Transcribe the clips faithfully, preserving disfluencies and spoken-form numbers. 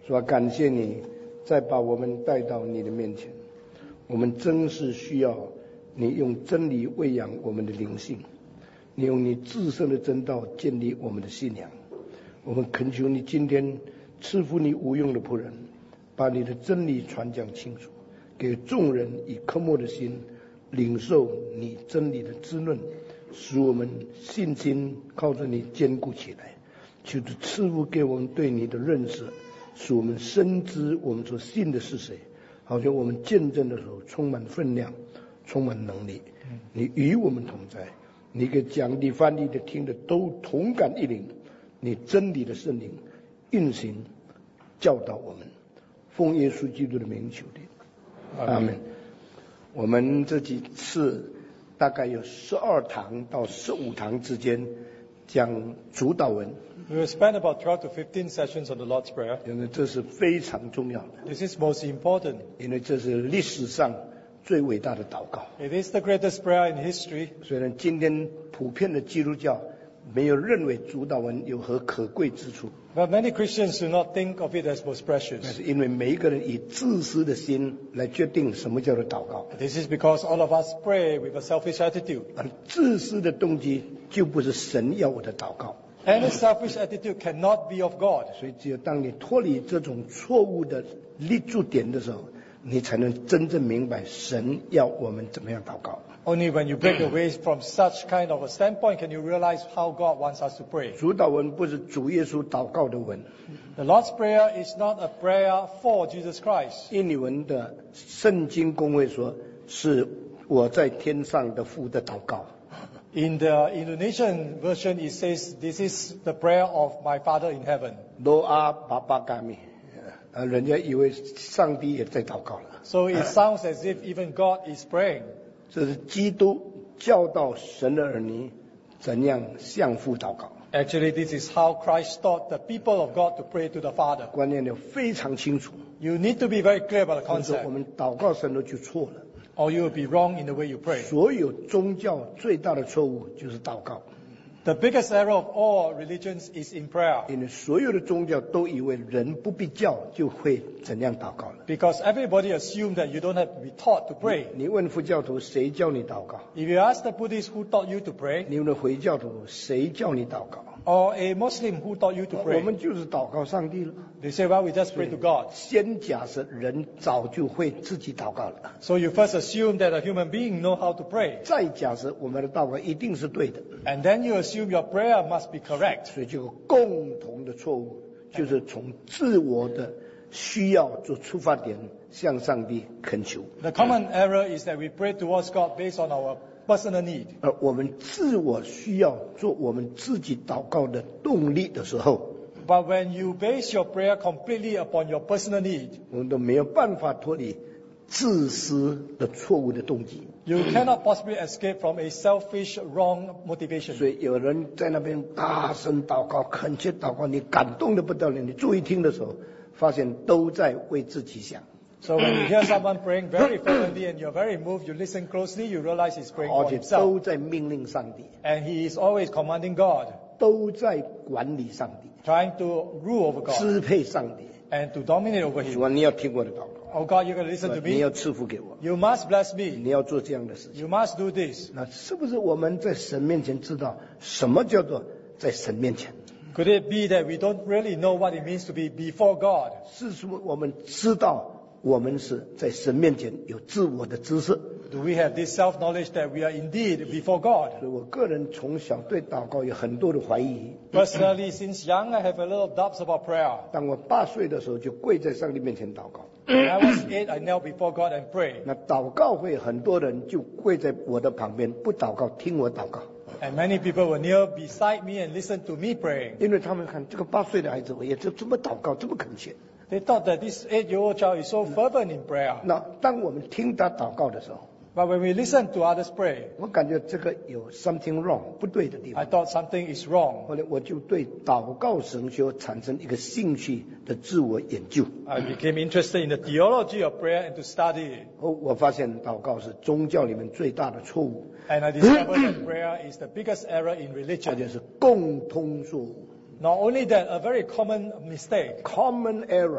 主啊，感谢你再把我们带到你的面前，我们真是需要你用真理喂养我们的灵性，你用你至圣的真道建立我们的信仰。我们恳求你今天赐福你无用的仆人，把你的真理传讲清楚，给众人以渴慕的心领受你真理的滋润，使我们信心靠着你坚固起来。求主赐福给我们对你的认识，使我们深知我们所信的是谁，好像我们见证的时候充满分量，充满能力。你与我们同在，你给讲的翻译的听的都同感一灵，你真理的圣灵运行教导我们，奉耶稣基督的名求的，阿们。我们这几次大概有十二堂到十五堂之间讲主祷文。 We will spend about twelve to fifteen sessions on the Lord's Prayer. 因为这是非常重要的。 This is most important. 因为这是历史上最伟大的祷告。 It is the greatest prayer in history. 虽然今天普遍的基督教没有认为主祷文有何可贵之处， But many Christians do not think of it as most 那 precious. 是因为每一个人以自私的心来决定什么叫做祷告。 This is because all of us pray with a selfish attitude. 而自私的动机就不是神要我的祷告。 Any selfish attitude cannot be of God. 所以只有当你脱离这种错误的立足点的时候，你才能真正明白神要我们怎么样祷告。 Only when you break away from such kind of a standpoint can you realize how God wants us to pray. 主祷文不是主耶稣祷告的文， The Lord's Prayer is not a prayer for Jesus Christ. 印尼文的圣经公会说是我在天上的父的祷告。 In the Indonesian version, it says, "This is the prayer of my Father in heaven." Doa Bapa kami， 呃，人家以为上帝也在祷告了。 So it sounds as if even God is praying. 这是基督教导神的儿女怎样向父祷告。 Actually, this is how Christ taught the people of God to pray to the Father. 观念要非常清楚， You need to be very clear about the 否则 concept, 我们祷告神都就错了。 or you will be wrong in the way you pray. 所有宗教最大的错误就是祷告， The biggest error of all religions is in prayer, 因为所有的宗教都以为人不必教就会怎样祷告了。 because everybody assumes that you don't have to be taught to pray. 你问佛教徒谁教你祷告？ If you ask the Buddhist who taught you to pray, 你问回教徒谁教你祷告？ or a Muslim who taught you to 我 pray, 们就是祷告上帝了。 they say, well, we just pray to God. 先假设人早就会自己祷告了， So you first assume that a human being know how to pray, 再假设我们的祷告一定是对的， and then you assume your prayer must be correct. 所以就有共同的错误，就是从自我的需要做出发点向上帝恳求， The common error is that we pray towards God based on our personal need. 而我们自我需要做我们自己祷告的动力的时候， But when you base your prayer completely upon your personal need, 我们都没有办法脱离自私的错误的动机。 you cannot possibly escape from a selfish, wrong motivation. 所以有人在那边大声祷告、恳切祷告，你感动的不得了。你注意听的时候，发现都在为自己想， So when you hear someone praying very fervently and you're very moved, you listen closely, you realize he's praying 而 for 且 himself. 都在命令上帝， And he is always commanding God, 都在管理上帝， trying to rule over God 支配上帝。 and to dominate over 主 him. 啊，你要听我的祷告， Oh God, you're going to listen to 你要 me. 赐福给我， You must bless 你 me. 要做这样的事情。 You must do this. 那是不是我们在神面前知道什么叫做在神面前？ Could it be that we don't really know what it means to be before God? 是说我们知道我们是在神面前有自我的知识。 Do we have this self-knowledge that we are indeed before God? 所以我个人从小对祷告有很多的怀疑。 Personally, since young, I have a little doubts about prayer. 当我八岁的时候，就跪在上帝面前祷告。 When I was eight, I knelt before God and prayed. 那祷告会很多人就跪在我的旁边，不祷告，听我祷告， And many people were near beside me and listened to me praying. 因为他们看这个八岁的孩子，我也就这么祷告，这么恳切。 They thought that this eight-year-old child is so fervent in prayer. 那当我们听他祷告的时候， But when we listen to others pray, 我感觉这个有 something wrong 不对的地 I 方。 thought something is wrong. 后来我就对祷告神学产生一个兴趣的自我研究。 I became interested in the theology of prayer and to study it. 后我发现祷告是宗教里面最大的错误， And I discovered that prayer is the biggest error in 而 religion. 且是共通错误 Not only that, a very common mistake. （common error）。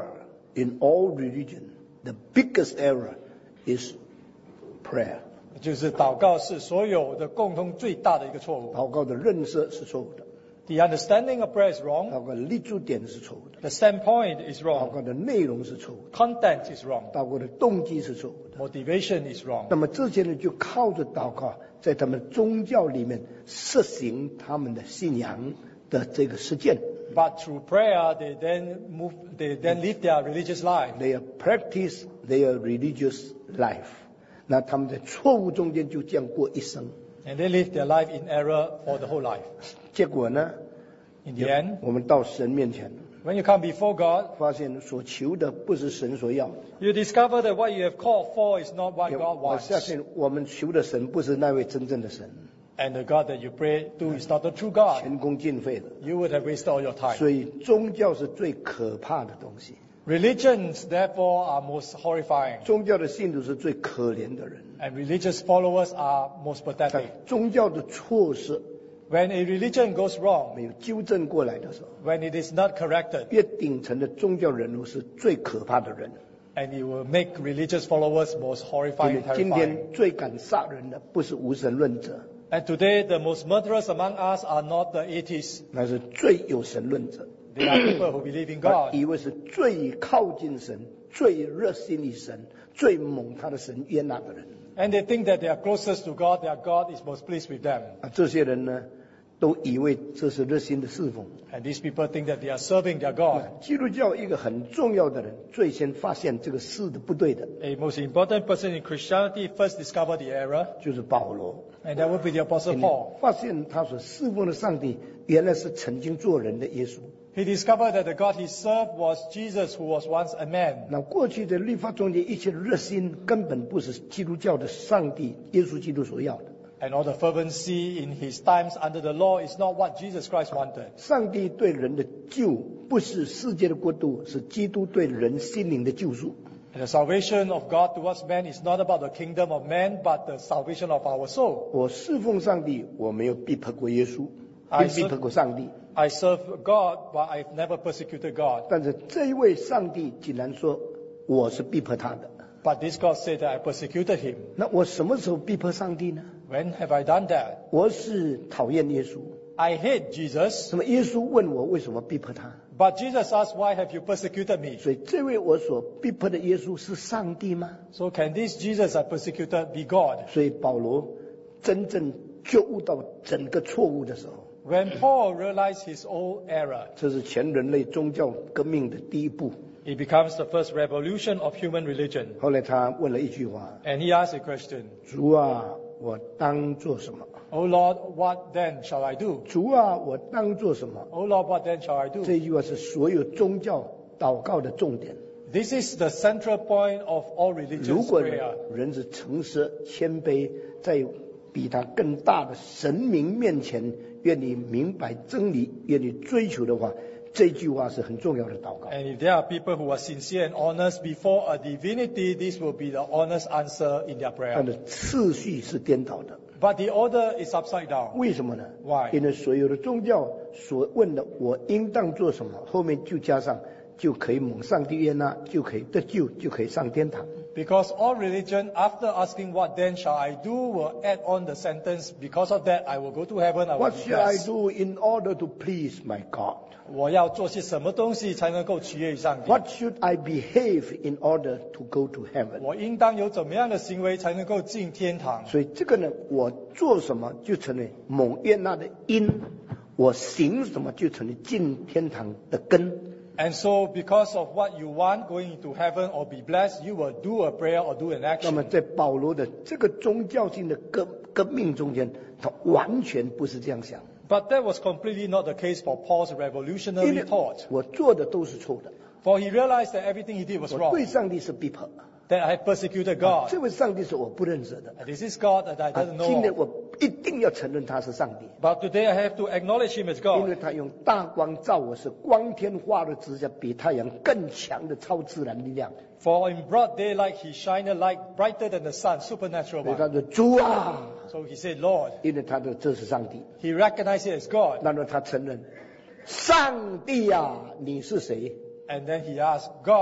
in all religion, the biggest error is prayer. 就是祷告是所有的共同最大的一个错误。 祷告的认识是错误的， The understanding of prayer is wrong. 祷告的立足点是错误的， The standpoint is 祷 wrong. 告的内容是错误的， Content is wrong. 祷告的动机是错误的。 Motivation is wrong. 那么这些人就靠着祷告，在他们宗教里面实行他们的信仰的这个实践。 But through prayer, they then move, they then live their religious life. They practice their religious life. 那他们在错误中间就这样过一生， And they live their life in error for the whole life. 结果呢， In the end, 我们到神面前， when you come before God, 发现所求的不是神所要的。 you discover that what you have called for is not what God 我 wants. 相信我们求的神不是那位真正的神， And the God that you pray to is not the true God. 前功尽废的。 You would have wasted all your time. 所以宗教是最可怕的东西， Religions, therefore, are most horrifying. 宗教的信徒是最可怜的人。 And religious followers are most pathetic. 宗教的错失 When a religion goes wrong, 没有纠正过来的时候， when it is not corrected, 越顶层的宗教人物是最可怕的人。 and it will make religious followers most 因 horrifying 为 and 今 terrifying. 天最敢杀人的不是无神论者， And today, the most murderous among us are not the atheists. 那是最有神论者。 They are people who believe in 他 God. 以为是最靠近神、最热心于神、最蒙他的神悦纳的人 And they think that they are closest to God, their God is most pleased with them. 啊！这些人呢，都以为这是热心的侍奉。 And these people think that they are serving their God. 基督教一个很重要的人，最先发现这个事的不对的， A most important person in Christianity first discovered the error, 就是保罗。 and that would be the Apostle Paul. 发现他所侍奉的上帝，原来是曾经做人的耶稣。 He discovered that the God he served was Jesus, who was once a man. 那过去的律法中间一切热心，根本不是基督教的上帝耶稣基督所要的。 And all the fervency in his times under the law is not what Jesus Christ wanted. 上帝对人的救，不是世界的国度，是基督对人心灵的救赎。 And the salvation of God towards man is not about the kingdom of man, but the salvation of our soul. 我侍奉上帝，我没有逼迫过耶稣， I 逼迫过上帝。 I serve God, but I've never persecuted God. 但是这一位上帝竟然说我是逼迫他的， But this God said that I persecuted him. 那我什么时候逼迫上帝呢？ When have I done that? 我是讨厌耶稣。 I hate Jesus. 那么耶稣问我为什么逼迫他？ But Jesus asked, why have you persecuted me? 所以这位我所逼迫的耶稣是上帝吗？ So can this Jesus I persecuted be God? 所以保罗真正觉悟到整个错误的时候， When Paul realized his own error, 这是全人类宗教革命的第一步。 it becomes the first revolution of human religion. 后来他问了一句话 And he asked a question, 主啊，我当做什么？ Oh Lord, what then shall I do? 主啊，我当做什么？ Oh Lord, what then shall I do? 这句话是所有宗教祷告的重点。 This is the central point of all 如 religious 果 prayer. 人是诚实谦卑，在比他更大的神明面前，愿你明白真理，愿你追求的话，这句话是很重要的祷告。 And if there are people who are sincere and honest before a divinity, this will be the honest answer in their 它 prayer. 的次序是颠倒的， But the order is upside down. 为什么呢？ Why? 因为所有的宗教所问的“我应当做什么”，后面就加上就可以蒙上帝悦纳，就可以得救，就可以上天堂。 Because all religion, after asking what then shall I do, will add on the sentence, because of that I will go to heaven, I will What be shall I blessed. do in order to please my God? 我要做些什么东西才能够取悦于上帝？ What should I behave in order to go to heaven? 我应当有怎么样的行为才能够进天堂？ 所以这个呢，我做什么就成为蒙悦纳的因，我行什么就成为进天堂的根。 And so, because of what you want, going into heaven or be blessed, you will do a prayer or do an 那么 action. 在保罗的这个宗教性的革革命中间，他完全不是这样想， But that was completely not the case for Paul's 因 revolutionary 为 thought. 我做的都是错的， For he realized that everything he did was 我 wrong, 对上帝是逼迫， that I had persecuted God. 这位上帝是我不认识的， And this is God that I 啊 didn't 今 know 天 of. 我一定要承认他是上帝。 But today I have to acknowledge him as 因为 God. 他用大光照我，是光天化日之下比太阳更强的超自然力量。 For in broad daylight he shined a light brighter than the sun, supernatural 所以他 one. 说主啊， So he said, Lord. 因为他的这是上帝， He recognized it as God. 那么他承认，上帝啊，你是谁？ And then he asked, God,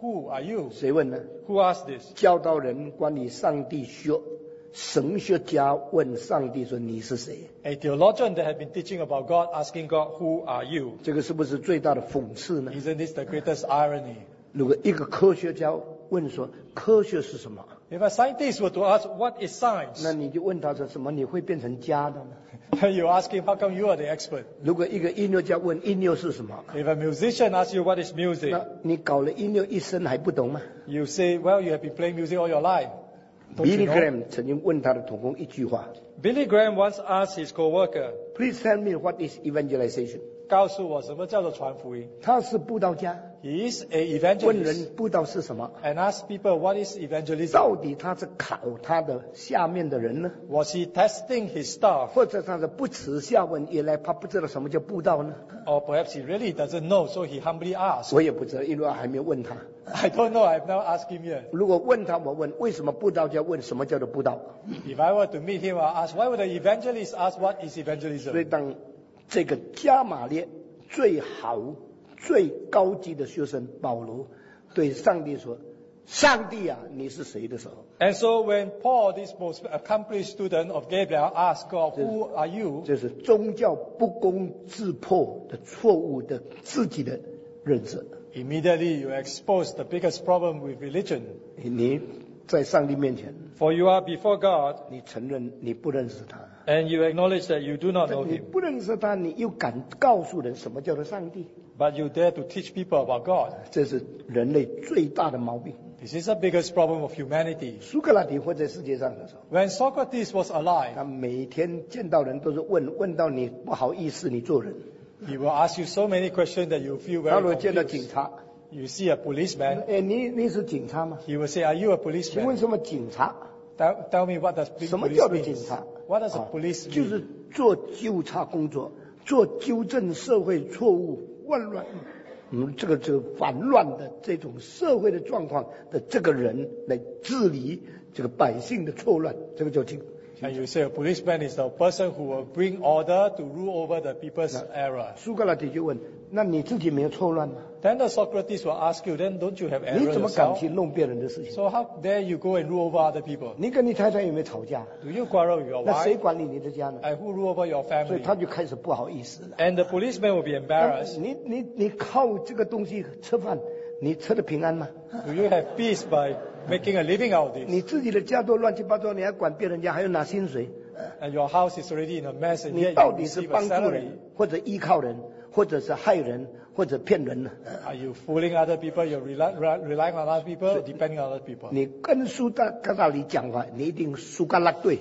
who are you? 谁问呢？ Who asked this? 教导人关于上帝学，神学家问上帝说你是谁？ A theologian that had been teaching about God, asking God, who are you? 这个是不是最大的讽刺呢？ Isn't this the greatest irony? 如果一个科学家问说科学是什么， If a scientist were to ask, what is 那 science? 你就问他说什么？你会变成家的呢？ You ask him, how come you are the expert? 如果一个音乐家问音乐是什么， If a musician asks you, what is music? 那你搞了音乐一生还不懂吗 You say, well, you have been playing music all your life. Don't you ？Billy know? Graham 曾经问他的同工一句话 Billy Graham once asked his co-worker, ：“Please tell me what is evangelization？” 告诉我什么叫做传福音？ 他是布道家， He is a 问 evangelist 人布道是什么？ and asked people, what is evangelism? 到底他是考他的下面的人呢， Was he testing his staff? 或者他是不耻下问，原来他不知道什么叫布道呢？ Or perhaps he really doesn't know, so he humbly asked. 我也不知道，因为我还没有问他。 I don't know, I've never asked him yet. 如果问他，我问为什么布道家问什么叫做布道？ If I were to meet him, I'll ask, why would the evangelist ask what is 所以 evangelism? 当这个加马列最好、最高级的学生保罗对上帝说：“上帝啊，你是谁的时候， And so when Paul, this most accomplished student of Gabriel, asked God, who are you? 这是宗教不攻自破的错误的自己的认识。 Immediately you expose the biggest problem with religion. 你在上帝面前， For you are before God 你承认你不认识他， and you acknowledge that you do not know 你 him. 不认识他，你又敢告诉人什么叫做上帝？ But you dare to teach people about God. 这是人类最大的毛病。 This is the biggest problem of humanity. 苏格拉底活在世界上的时候， When Socrates was alive, 他每天见到人都是问，问到你不好意思，你做人。 he will ask you so many questions that you feel 他 very 如果见到警 confused. 察， You see a policeman, 哎，你你是警察吗？ he will say, are you a 请问 policeman? 什么警察？ Tell, tell me what does being 什么 police 叫做警 means. 察？ What does a 啊 police 就 mean? 是做纠察工作，做纠正社会错误、混乱，嗯，这个这个反乱的这种社会的状况的这个人来治理这个百姓的错乱，这个叫警。 And you say a policeman is the person who will bring order to rule over the people's error. 苏格拉底就问：那你自己没有错乱吗？ Then the Socrates will ask you, then don't you have 你 error 怎么敢 yourself? 去弄别人的事情？ So how dare you go and rule over other people? 你跟你太太有没有吵架？ Do you quarrel with your 那谁 wife? 管理你的家呢？ And who rule over your 所以 family? 他就开始不好意思了。 And the policeman will be embarrassed. 你你你靠这个东西吃饭，你吃的平安吗？ Do you have peace by making a living out of this? 你自己的家都乱七八糟，你还管别人家，还要拿薪水？ And your house is already in a mess, and 你 yet 到 you 底是 receive a 帮助 salary. 人，或者依靠人，或者是害人，或者骗人呢？ Are you fooling other people? You're rely, rely, relying on other people, depending on other people. 你跟苏大格拉里讲话，你一定苏格拉对；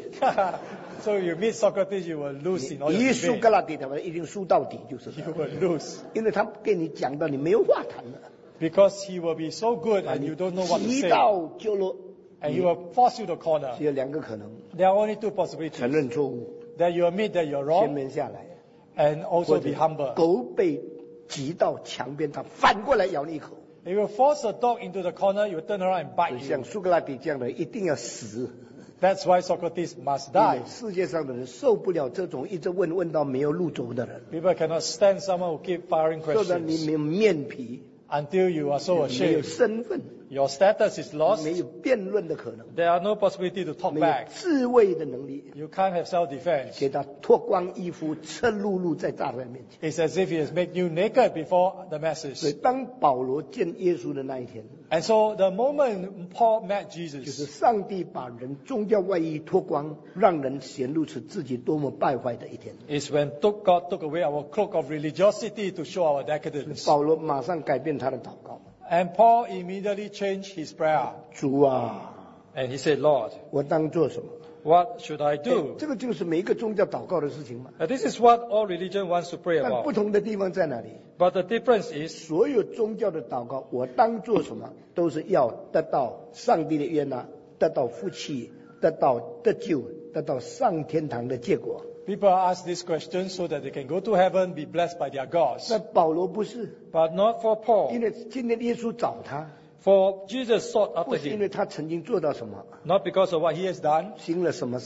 So you meet Socrates, you will lose in all 你 your 一苏 debate. 格拉底的话，一定输到底，就是。 You will lose. 因为他跟你讲到你没有话谈了， Because he will be so good and you don't know what to 提 say. 到就落。 And he will force you to corner. 只有两个可能： There are only two 承 possibilities. 认错误， That you admit that you're 先 wrong 面下来， and 或 also 者 be humble. 狗被挤到墙边，他反过来咬你一口。 If you force a dog into the corner, you turn around and bite 像 you. 苏格拉底这样的人一定要死， That's why Socrates must 因 die. 为世界上的人受不了这种一直问问到没有路走的人， People cannot stand someone who keep firing 说的你 questions 没有面皮， until you are so 没有 ashamed. 身份， Your status is lost. 没有辩论的可能， There are no possibility to talk 没有 back. 自卫的能力， You can't have self-defense. 给他脱光衣服，赤露露在大人面前。 It's as if he has made you naked before the 所以 masses. 当保罗见耶稣的那一天， And so the moment Paul met 就是 Jesus, 上帝把人宗教外衣脱光，让人显露出自己多么败坏的一天。 is when took, God took away our cloak of religiosity to show our decadence. 保罗马上改变他的祷告， And Paul immediately changed his prayer. 主啊， And he said, Lord, 我当做什么？ what should I 哎 do? 这个就是每一个宗教祷告的事情嘛。 And this is what all religion wants to pray 但不 about. 同的地方在哪里？ But the difference is, 所有宗教的祷告，我当做什么，都是要得到上帝的悦纳，得到福气，得到得救，得到上天堂的结果。 people ask this question so that they can go to heaven, be blessed by their gods. 那保罗不是， But not for 因 Paul. 为今天耶稣找他， For Jesus sought 不 after 是因 him. 为他曾经做到什么， Not because of what he has done, 行了什么善，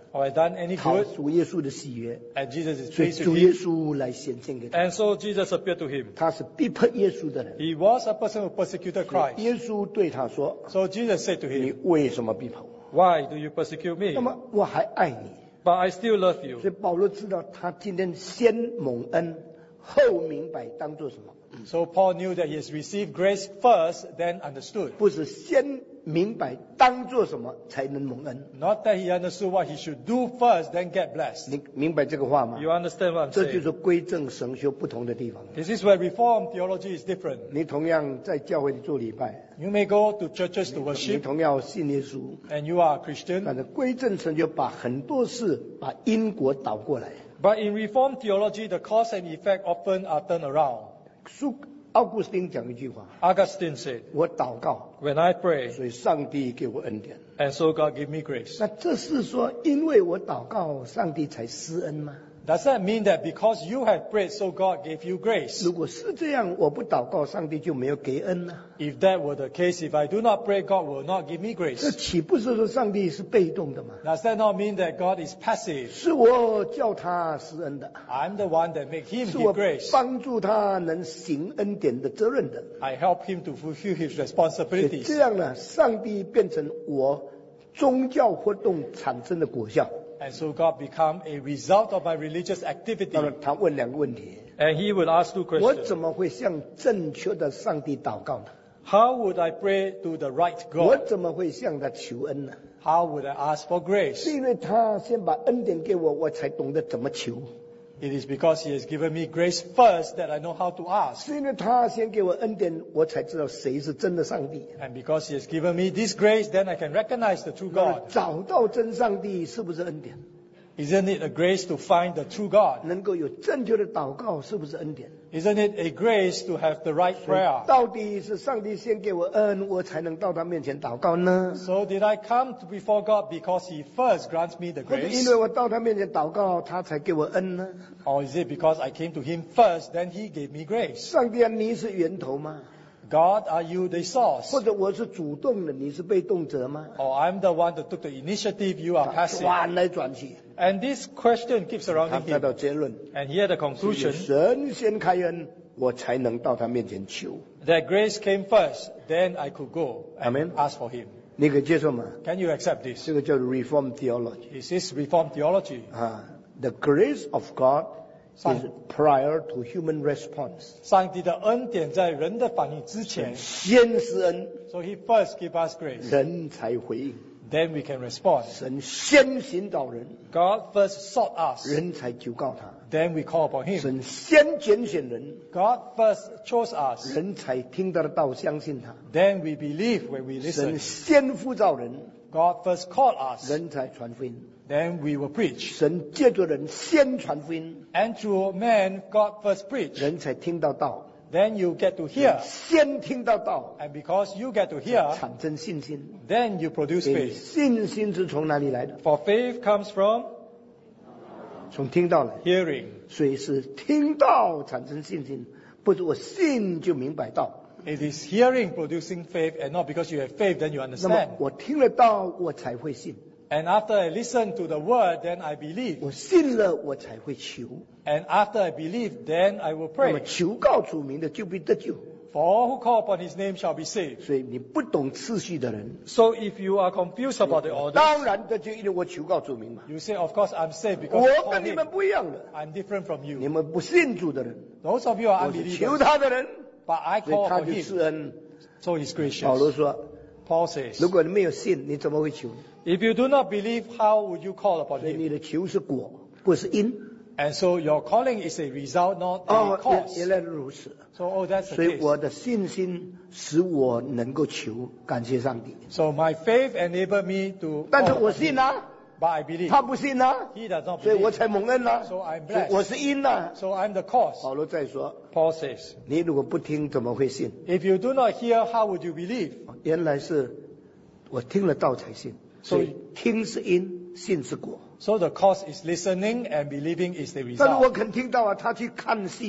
or I done any 讨 good, 主耶稣的喜悦， and Jesus is 所以 pleased 主 with 耶 him. 稣来显现给他。 And so Jesus appeared to him. 他是逼迫耶稣的人， He was a person who persecuted Christ. 耶稣对他说 So Jesus said：“ to 你 him, 为什么逼迫我？ Why do you persecute 那 me? 么我还爱你。” But I still love you. 所以保罗知道，他今天先蒙恩，后明白当做什么？ So Paul knew that he has received grace first, then understood. 不是先明白当做什么才能蒙恩。 Not that he understood what he should do first, then get blessed. 你明白这个话吗？ You understand what I'm 这就 saying? 是归正神修不同的地方。 This is where Reformed theology is different. 你同样在教会里做礼拜， You may go to churches to 你 worship, 同样信耶稣， and you are a 但 Christian. 是归正神就把很多事把因果倒过来。 But in Reformed theology, the cause and effect often are turned around. 苏奥古斯丁讲一句话： Augustine said, 我祷告， When I pray, 所以上帝给我恩典。 and so God give me grace. 那这是说，因为我祷告，上帝才施恩吗？ Does that mean that because you have prayed, so God gave you grace? 如果是这样，我不祷告，上帝就没有给恩呢？ If that were the case, if I do not pray, God will not give me 这 grace. 岂不是说上帝是被动的吗？ Does that not mean that God is passive? 是我叫他施恩的， I'm the one that make him 是 give 我 grace. 帮助他能行恩典的责任的。 I help him to fulfill his 所以 responsibilities. 这样呢，上帝变成我宗教活动产生的果效。 And so God become a result of my religious 当 activity. 然，他问两个问题： And he will ask two 我 questions. 怎么会向正确的上帝祷告呢？ How would I pray to the right 我 God? 怎么会向他求恩呢？ How would I ask for 是 grace? 因为他先把恩典给我，我才懂得怎么求。 It is because he has given me grace first that I know how to ask. 是因为他先给我恩典，我才知道谁是真的上帝。 And because he has given me this grace, then I can recognize the true 那 God. 找到真上帝是不是恩典？ Isn't it a grace to find the true God? 能够有正确的祷告是不是恩典？ Isn't it a grace to have the right 所以 prayer? 到底是上帝先给我恩，我才能到他面前祷告呢？ So did I come to before God because he first grants me the 或者 grace? 因为我到他面前祷告，他才给我恩呢？ Or is it because I came to him first, then he gave me grace? 上帝啊，你是源头吗？ God, are you the source? 或者我是主动的，你是被动者吗？ Or I'm the one that took the initiative, you are passive? 转来转去， And this question keeps 他 surrounding 得 him. 到结论： And here the 是 conclusion 神先开恩，我才能到他面前求。 that grace came first, then I could go and Amen. ask for him. 你可以接受吗？ Can you accept this? 这个叫 Reform theology This is Reformed theology. 啊。The grace of God is 上 prior to human response。 上帝的恩典在人的反应之前， 先施恩， so he first give us grace, 人才回应； then we can respond. 神先寻找人， God first sought us, 人才求告他； then we call upon him. 神先拣选人， God first chose us, 人才听他的道，相信他； then we believe when we 神 listen. 先呼召人， God first called us, 人才传福音； then we will preach. 神借着人先传福音， And through man, God first preach. 人才听到道； Then you get to hear. 先听到道， And because you get to hear, 产生信心。 then you produce 所以 faith. 信心是从哪里来的？ For faith comes from 从听到来。 hearing. 所以是听到产生信心，不是我信就明白道。 It is hearing producing faith, and not because you have faith, then you 那么 understand. 我听了道，我才会信； And after I listen to the word, then I believe. 我信了，我才会求。 And after I believe, then I will 那么 pray. 求告主名的就必得救。 For all who call upon his name shall be saved. 所以你不懂次序的人， So if you are confused about the order, 当然得救，因为我求告主名嘛。 you say, of course I'm saved because I 我 call 跟你们 him. 不一样的， I'm different from 你 you. 们不信主的人， Those of you are 我是求 unbelievers, 他的人， but I 所以 call 他 upon 就 him. 施恩。 So he's 保罗 gracious. 说， Paul says, 如果你没有信，你怎么会求？ if you do not believe, how would you call upon 所以 him? 你的求是果，不是因。 And so your calling is a result, not a 哦， cause. 原原来如此。 So, oh, that's the 所以 case. 我的信心使我能够求，感谢上帝。 So my faith enabled me to 但是 call 我 upon 信 him. 啊， But I believe. 他不信啊， He does not 所以我 believe. 才蒙恩啊。 So I'm 所以 blessed. 我是因啊。 So I'm the cause. 保罗再说， Paul says, 你如果不听，怎么会信？ if you do not hear, how would you believe? 原来是我听了道才信，所以听是因，信是果。 So the cause is listening and believing is the 但是我 result. 肯听到啊，他去看戏，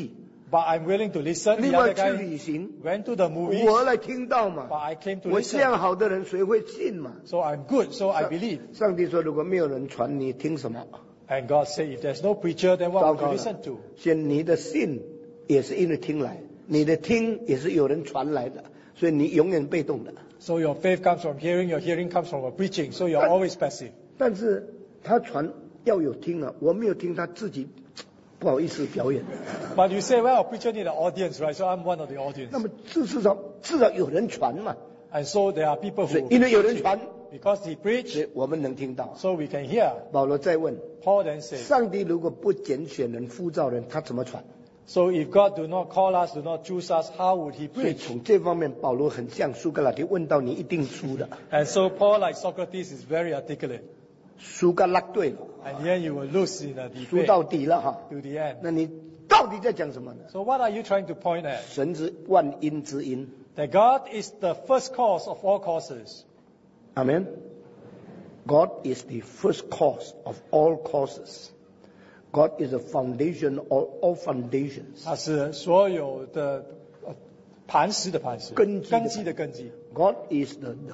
But I'm willing to listen. 另 The 外 other 去 guy 旅行， went to the movies, 我来听到嘛 but。I came to 我这 listen. 样好的人，谁会信嘛？ So I'm good, so I believe. 上帝说，如果没有人传，你听什么？ And God said, if there's no preacher, then 糟 what would 糕 you 了 listen to? 现你的信也是因为听来，你的听也是有人传来的，所以你永远被动的。 So your faith comes from hearing, your hearing comes from a preaching, so you're always passive. 但是他传要有听啊，我没有听，他自己不好意思表演。 But you say, well, a preacher need an audience, right? So I'm one of the 那 audience. 么至至少至少有人传嘛， And so there are people 所以 who, 因为有人传， because he 所 preached, 以我们能听到。 so we can hear. 保罗再问， Paul then said, 上帝如果不拣选人、呼召人，他怎么传？ so if God do not call us, do not choose us, how would he 所以 preach? 从这方面，保罗很像苏格拉底，问到你一定输的。 And so Paul, like Socrates, is very articulate. 苏格拉对了， And in the end, you will lose in a 输 debate 到底了哈。 to the end. 那你到底在讲什么呢？ So what are you trying to point at? 神之万因之因， That God is the first cause of all causes. 阿门。God is the first cause of all causes. God is the foundation of all foundations. 它是所有的呃磐石的磐石， 根基的根基的根基。 God is the, the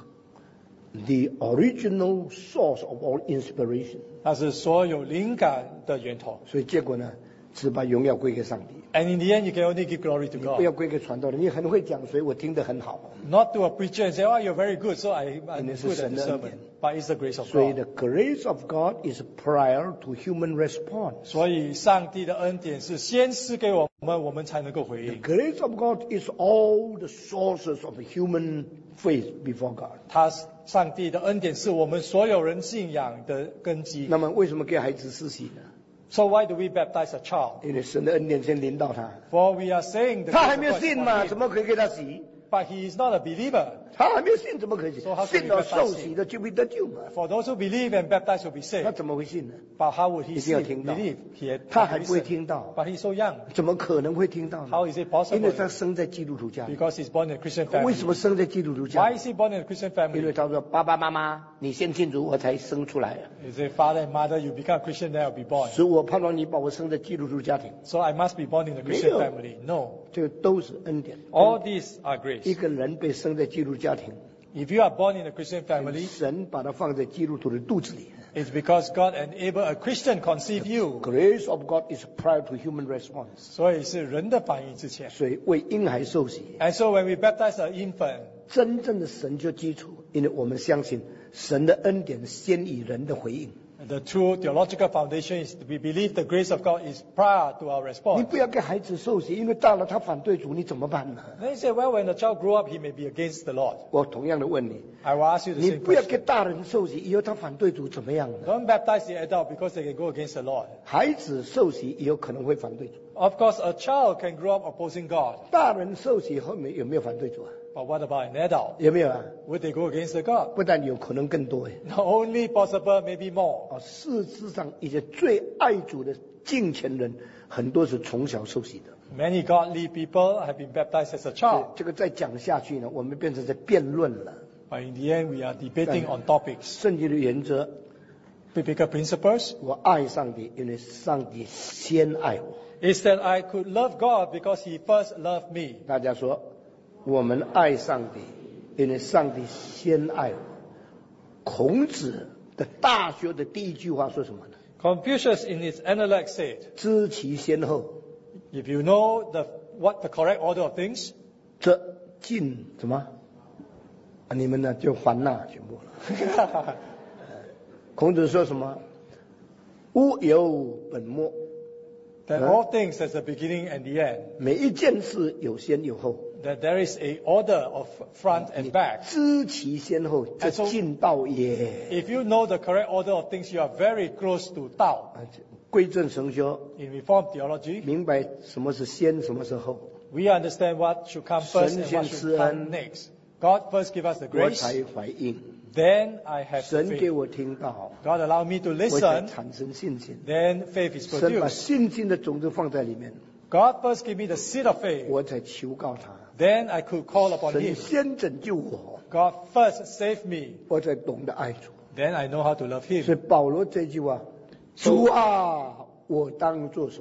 the original source of all inspiration. 它是所有灵感的源头。 所以结果呢，只把荣耀归给上帝， And in the end, you can only give glory to 不要 God. 归给传道人。你很会讲，所以我听得很好。 Not to a preacher and say, oh, you're very good, so I, I'm 因为是 good at 神 the 的恩 sermon. 典。 But it's the grace of 所以 God. the grace of God is prior to human response. 所以上帝的恩典是先施给我们，我们才能够回 The 应。 grace of God is all the sources of human faith before God. 他上帝的恩典是我们所有人信仰的根基。 那么为什么给孩子施洗呢？ So why do we baptize a child? 因为神的恩典先临到他， For we are saying the 他 grace 还 of 没有 God is 信 on 嘛， him. 怎么可以给他洗？ But he is not a believer. 他还没有信，怎么可以洗 So how？can 信了 we baptize 受洗的就必得救嘛。 For those who believe and baptize will be 他 saved. 怎么会信呢？ But how would he 一定要 see, 听到。 believe? He had 他还不会 listen. 听到， But he's so young. 怎么可能会听到呢？ How is it 因为 possible? 他生在基督徒家里。 Because he's born in a Christian 为 family. 什么生在基督徒家 Why 里？ is he born in a Christian 因为 family? 他说爸爸妈妈，你先信主，我才生出来。 He said, Father and mother, you become a Christian, then I'll be born. 所以我盼望你把我生在基督徒家庭， So I must be born in a Christian 没有。 family. No. 这个都是恩典。 All these are 一 grace. 个人被生在基督家庭， If you are born in a Christian family, 神把他放在基督徒的肚子里。 it's because God enabled a Christian conceive you. Grace of God is prior to human response。 所以是人的反应之前。 所以为婴孩受洗， And so when we baptize an infant, 真正的神就基础，因为我们相信神的恩典先以人的回应。 the true theological foundation is we believe the grace of God is prior to our 你 response. 不要给孩子受洗，因为大了他反对主，你怎么办呢？ Then you say, well, when the child grow up, he may be against the Lord. 我同样的问你， I will ask you the 你 same 不要给 question. 大人受洗，以后他反对主怎么样呢？ Don't baptize the adult because they can go against the Lord. 孩子受洗也有可能会反对主， Of course, a child can grow up opposing God. 大人受洗后面有没有反对主啊？ But what about an adult? 有没有啊？ Would they go against the God? 不但有可能更多哎。 Not only possible, maybe more. 哦，事实上一些最爱主的敬虔人，很多是从小受洗的。 Many godly people have been baptized as a 所以 child. 这个再讲下去呢，我们变成在辩论了。 But in the end, we are debating on topics. 圣经的原则， Biblical principles 我爱上帝，因为上帝先爱我。 is that I could love God because He first loved me. 大家说，我们爱上帝，因为上帝先爱我。孔子的大学的第一句话说什么呢？ Confucius in his Analect said, 知其先后， if you know the, what the correct order of things, 这尽什么？啊，你们呢就还纳全部了。孔子说什么？物有本末， that Huh? all things has a beginning and the end. 每一件事有先有后。 That there is a order of front and back. 知其先后，这 And so- 尽道也。 If you know the correct order of things, you are very close to Tao. 啊，归正神修， In Reformed theology, 明白什么是先，什么是后， we understand what should come first and 神先 what 施 should 恩。 come next. God first give us the 我 grace, 才怀应。 then I have 神给 faith. 我听到， God allow me to 我才 listen, 产生信心。 then faith is 神把 produced. 信心的种子放在里面， God first give me the seed of faith, 我才求告他。 then I could call upon 神 Him. 先拯救我， God first save me, 我才懂得爱主。 then I know how to love 所以 Him. 保罗这句话：“主啊，我当做什么？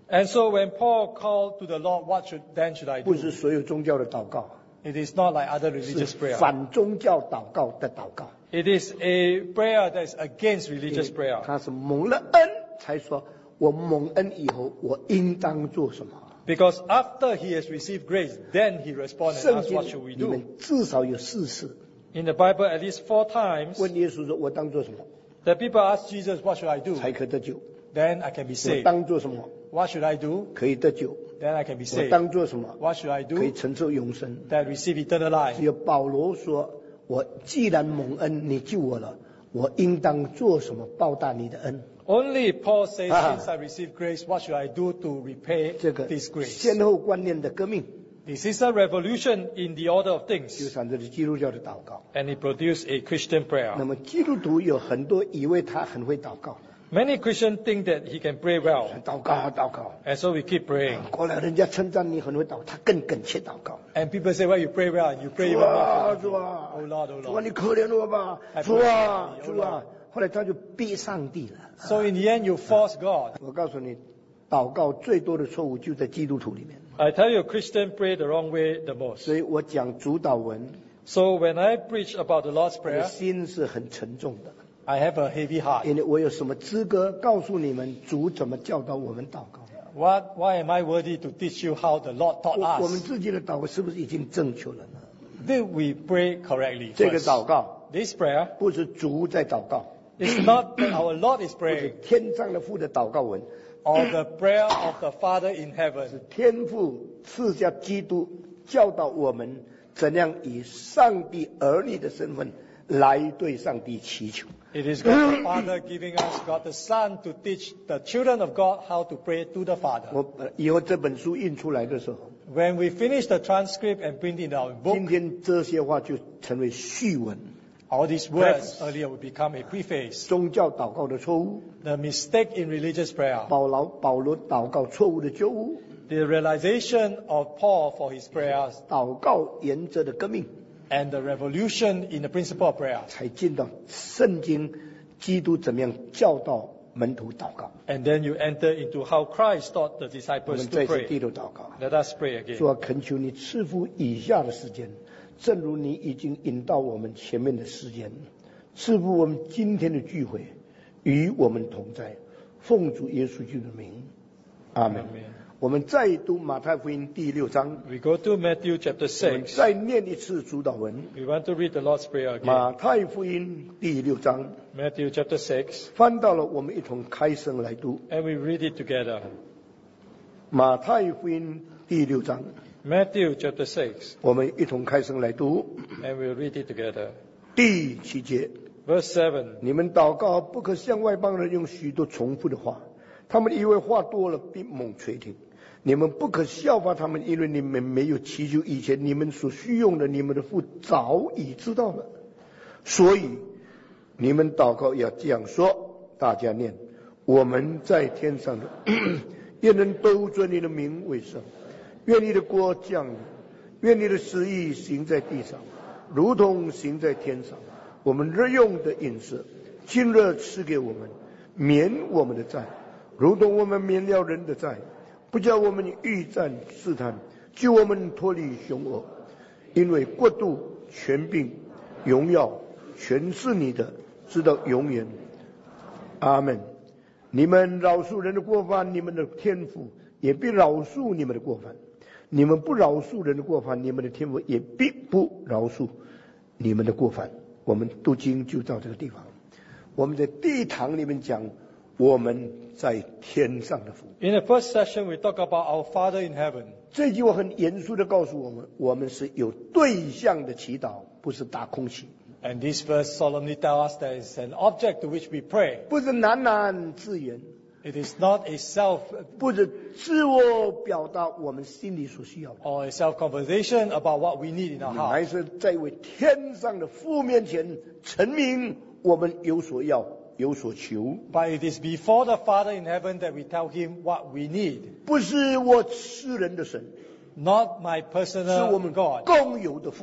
And so when Paul called to the Lord, what should then should I 不 do? 是所有宗教的祷告， It is not like other 是 religious prayer. 反宗教祷告的祷告。 It is a prayer that is against religious prayer. 他是蒙了恩才说，我蒙恩以后，我应当做什么？ Because after he has received grace, then he responds and 圣 asks, 经 what should we 里 do? 面至少有四次 In the Bible, at least four times, 问耶稣说：“我当做什么 the people ask Jesus, what should I do? 才可得救？ Then I can be 我 saved. 当做什么 What should I do? 可以得救？ Then I can be 我 saved. 当做什么 What should I 可以 do? 承受永生？” That receive eternal 只 life. 有保罗说：“我既然蒙恩，你救我了，我应当做什么报答你的恩？” Only Paul says, Ah. since I received grace, what should I do to repay 这个 this grace? 先后观念的革命， This is a revolution in the order of 就 things. 产生了基督教的祷告。 And it produced a Christian 那 prayer. 么基督徒有很多以为他很会祷告， Many Christians think that he can pray well. 祷告啊祷告。 And so we keep praying. 过来人家称赞你很会祷，他更恳切祷告。 And people say, well, you pray well, and you pray 主 even 啊 more. 主啊， Oh Lord, oh 主啊， Lord. 你可怜我吧，主啊主啊。后来他就逼上帝了。 So in the end, you force God. 我告诉你，祷告最多的错误就在基督徒里面。 I tell you, Christians pray the wrong way the most. 所以我讲主祷文， So when I preach about the Lord's 我的 Prayer, 心是很沉重的， I have a heavy heart. 因为我有什么资格告诉你们主怎么教导我们祷告？ What, why am I worthy to teach you how the Lord taught 我我们 us? 自己的祷告是不是已经正确了呢？ Did we pray correctly 这个 first? 祷告 This prayer 不是主在祷告， is not that our Lord is 不是 praying, 天上的父的祷告文， or the prayer of the Father in heaven. 天父赐下基督，教导我们怎样以上帝儿女的身份来对上帝祈求。 It is God the Father giving us God the Son to teach the children of God how to pray to the Father. 我呃以后这本书印出来的时候， When we finish the transcript and print it in our 今 book, 天这些话就成为序文。 all these words earlier will become a preface. 宗教祷告的错误， The mistake in religious prayer, 保罗保罗祷告错误的纠误， the realization of Paul for his prayers, 祷告原则的革命， and the revolution in the principle of prayer. 才进到圣经基督怎么样教导门徒祷告。 And then you enter into how Christ taught the 我 disciples 们 to 再次 pray. 低头祷告， Let us pray again. 主啊，恳求你赐福以下的时间，正如你已经引导我们前面的时间，赐福我们今天的聚会，与我们同在，奉主耶稣基督的名，阿门。 Amen. 我们再读马太福音第六章， We go to Matthew chapter 我们 six. 再念一次主祷文。 We want to read the Lord's Prayer again. 马太福音第六章， Matthew chapter six. 翻到了，我们一同开声来读。 And we read it together. 马太福音第六章， Matthew chapter six. 我们一同开声来读。 And we'll read it together. 第七节， Verse seven. 你们祷告不可向外邦人用许多重复的话，他们以为话多了必猛垂听。你们不可效法他们，因为你们没有祈求以前，你们所需用的，你们的父早已知道了。所以你们祷告要这样说，大家念：我们在天上的，愿人都尊你的名为圣，愿你的国降临，愿你的旨意行在地上，如同行在天上。我们日用的饮食，今日赐给我们，免我们的债，如同我们免了人的债。不叫我们遇战试探，救我们脱离凶恶，因为国度、权柄、荣耀，全是你的，直到永远。阿门。你们饶恕人的过犯，你们的天父也必饶恕你们的过犯；你们不饶恕人的过犯，你们的天父也必不饶恕你们的过犯。我们读经就到这个地方。我们在第一堂里面讲，我们在天上的父。 In the first session, we talk about our Father in heaven. 这句话很严肃的告诉我们，我们是有对象的祈祷，不是打空气， And this verse solemnly tells us there is an object to which we pray. 不是喃喃自言， It is not a self 不是自我表达我们心里所需要的， or a self-conversation about what we need in our 还 heart. 是在为天上的父面前陈明我们有所要，有所求。 But it is before the Father in heaven that we tell him what we need. 不是我私人的神， Not my 是 personal 我们 God, 共有的父。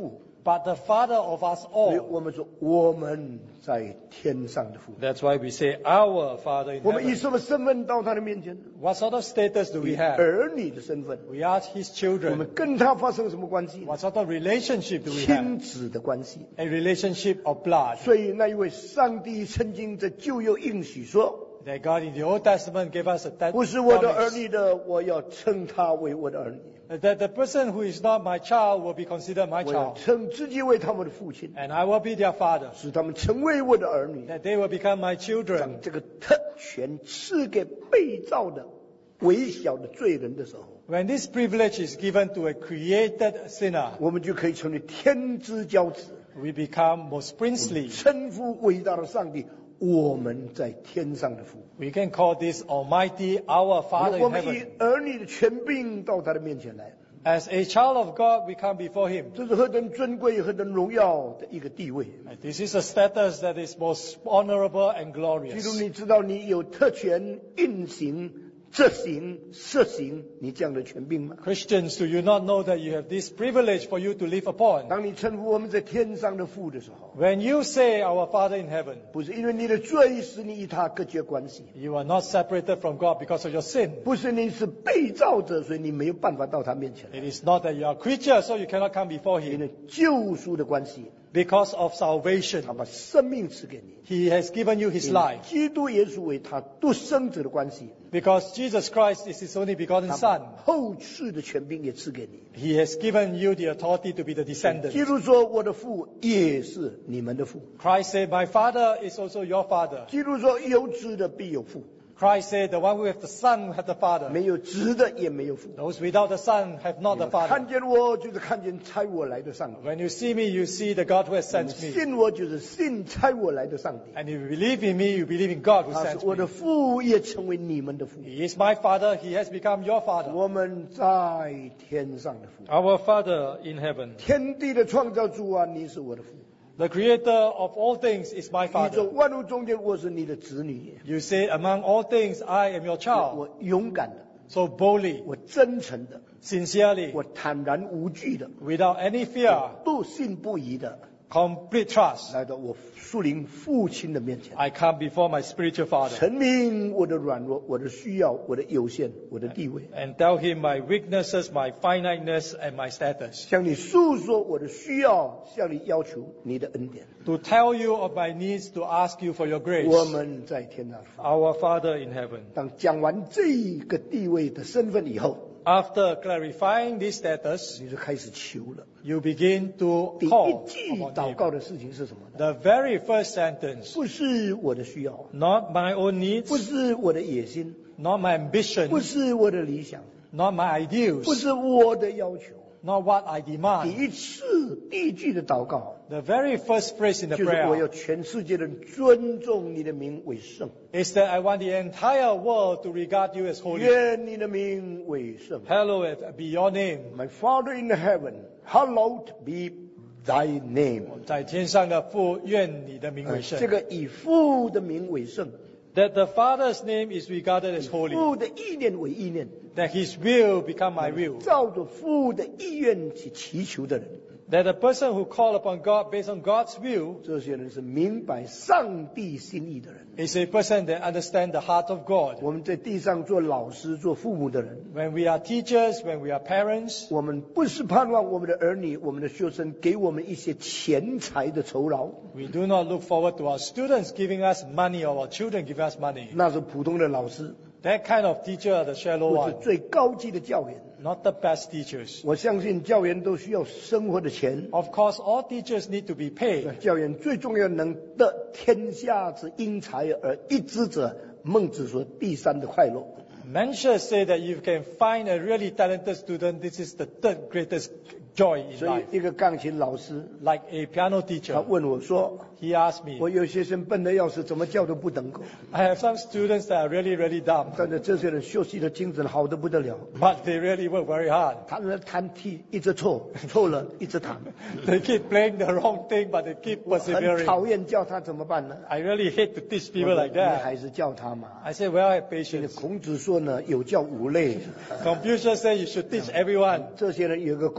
but the Father of us 所以 all. 我们说我们在天上的父。 That's why we say our Father in 我们以 heaven. 什么身份到他的面前？ What sort of status do we 以 have? 儿女的身份。 We are His 我 children. 们跟他发生什么关系？ What sort of relationship do we 亲 have? 子的关系。 A relationship of blood. 所以那一位上帝曾经在旧约应许说， That God in the Old Testament gave us a that 不是我的儿 promise. 女的，我要称他为我的儿女， That the person who is not my child will be considered my 我要 child. 称自己为他们的父亲， And I will be their father. 使他们成为我的儿女。 That they will become my 将 children. 这个特权赐给被造的微小的罪人的时候， When this privilege is given to a created sinner, 我们就可以成为天之骄子， we become most princely. 称呼伟大的上帝，我们在天上的父。 We can call this Almighty our Father 我 in 们以 heaven. 儿女的权柄到他的面前来， As a child of God, we come before Him. 这是何等尊贵、何等荣耀的一个地位。 And this is a status that is most honorable and 基督， glorious. 你知道你有特权运行、执行、实行你这样的权柄吗？ Christians, do you not know that you have this privilege for you to live upon? 当你称呼我们在天上的父的时候， When you say our Father in heaven, 不是因为你的罪使你与他隔绝关系， you are not separated from God because of your sin. 不是你是被造者，所以你没有办法到他面前来。 It is not that you are a creature, so you cannot come before 因 Him. 为救赎的关系， Because of salvation, 他把生命赐给你。 He has given you His 因为 life. 基督耶稣为他独生子的关系， Because Jesus Christ is His only begotten 他 Son. 把后世的权柄也赐给你。 He has given you the authority to be the 基 descendant. 督说：“我的父也是你们的父。 Christ said, my Father is also your Father. ” 基督说：“有子的必有父， Christ said, the one who has the Son has the Father. 没有子的也没有父。 Those without the Son have not the 看 Father. 见我，就是看见差我来的上帝； When you see me, you see the God who has sent me. 信我，就是信差我来的上帝。 And if you believe in me, you believe in God who 他是 sent 我的 me. 父，也成为你们的父。 He is my Father. He has become your Father. 我们在天上的父， Our Father in heaven. 天地的创造主啊，你是我的父。 The Creator of all things is my 宇宙 Father. 万物中间，我是你的子女。 You say, among all things, I am your child. 我勇敢的， So boldly, 我真诚的， sincerely, 我坦然无惧的， without any fear, 不信不疑的， complete trust, 来到我属灵父亲的面前， I come before my spiritual Father 陈明我的软弱、我的需要、我的有限、我的地位， and tell Him my weaknesses, my finiteness, and my status. 向你诉说我的需要，向你要求你的恩典。 To tell you of my needs, to ask you for your grace. 我们在天上， Our Father in heaven. 当讲完这个地位的身份以后， After clarifying this status, 你就开始求了。 you begin to 第一 call 句 upon 祷 Him. 告的事情是什么呢？ The very first sentence, 不是我的需要， not my own 不 needs, 是我的野心， not my 不 ambition, 是我的理想， not my 不 ideals, 是我的要求。 not what I 第 demand. 一次第一句的祷告， The very first phrase in the 就是我要 prayer 全世界的人尊重你的名为圣， is that I want the entire world to regard you as holy. 愿你的名为圣。 Hallowed be your name. My Father in heaven, hallowed be thy name。 在天上的父，愿你的名为圣。 这个以父的名为圣， That the Father's name is regarded as holy. 父的意念为意念， That His will become my will. 照着父的意愿去祈求的人， That the person who call upon God based on God's will 这些人是明白上帝心意的人。 is a person that understands the heart of God. 我们在地上做老师、做父母的人， When we are teachers, when we are parents, 我们不是盼望我们的儿女、我们的学生给我们一些钱财的酬劳， we do not look forward to our students giving us money or our children giving us money. 那是普通的老师， That kind of teacher, the shallow 不是 one, 最高级的教员。 not the best teachers. 我相信教员都需要生活的钱， Of course, all teachers need to be paid. 教员最重要能得天下之英才而一之者，孟子说第三的快乐。 Mencius say that you can find a really talented student, this is the third greatest joy in 所以 life. 一个钢琴老师， Like a piano 他 teacher, 问我说 he asked：“ me, 我有些学生笨的要死，怎么教都不能够。 I have some students that are really, really dumb, 但是这些人学习的精神好的不得了， but they really work very hard. 他们弹踢一直错，错了一直弹， They keep playing the wrong thing, but they keep 很 persevering. 讨厌教他怎么办呢？ I really hate to teach 我 people 说 like 你 that. 还是教他嘛。 I say, well, have 现在 patience. 孔子说呢，有教无类。 Confucius said you should teach everyone. 这些人有个贡献，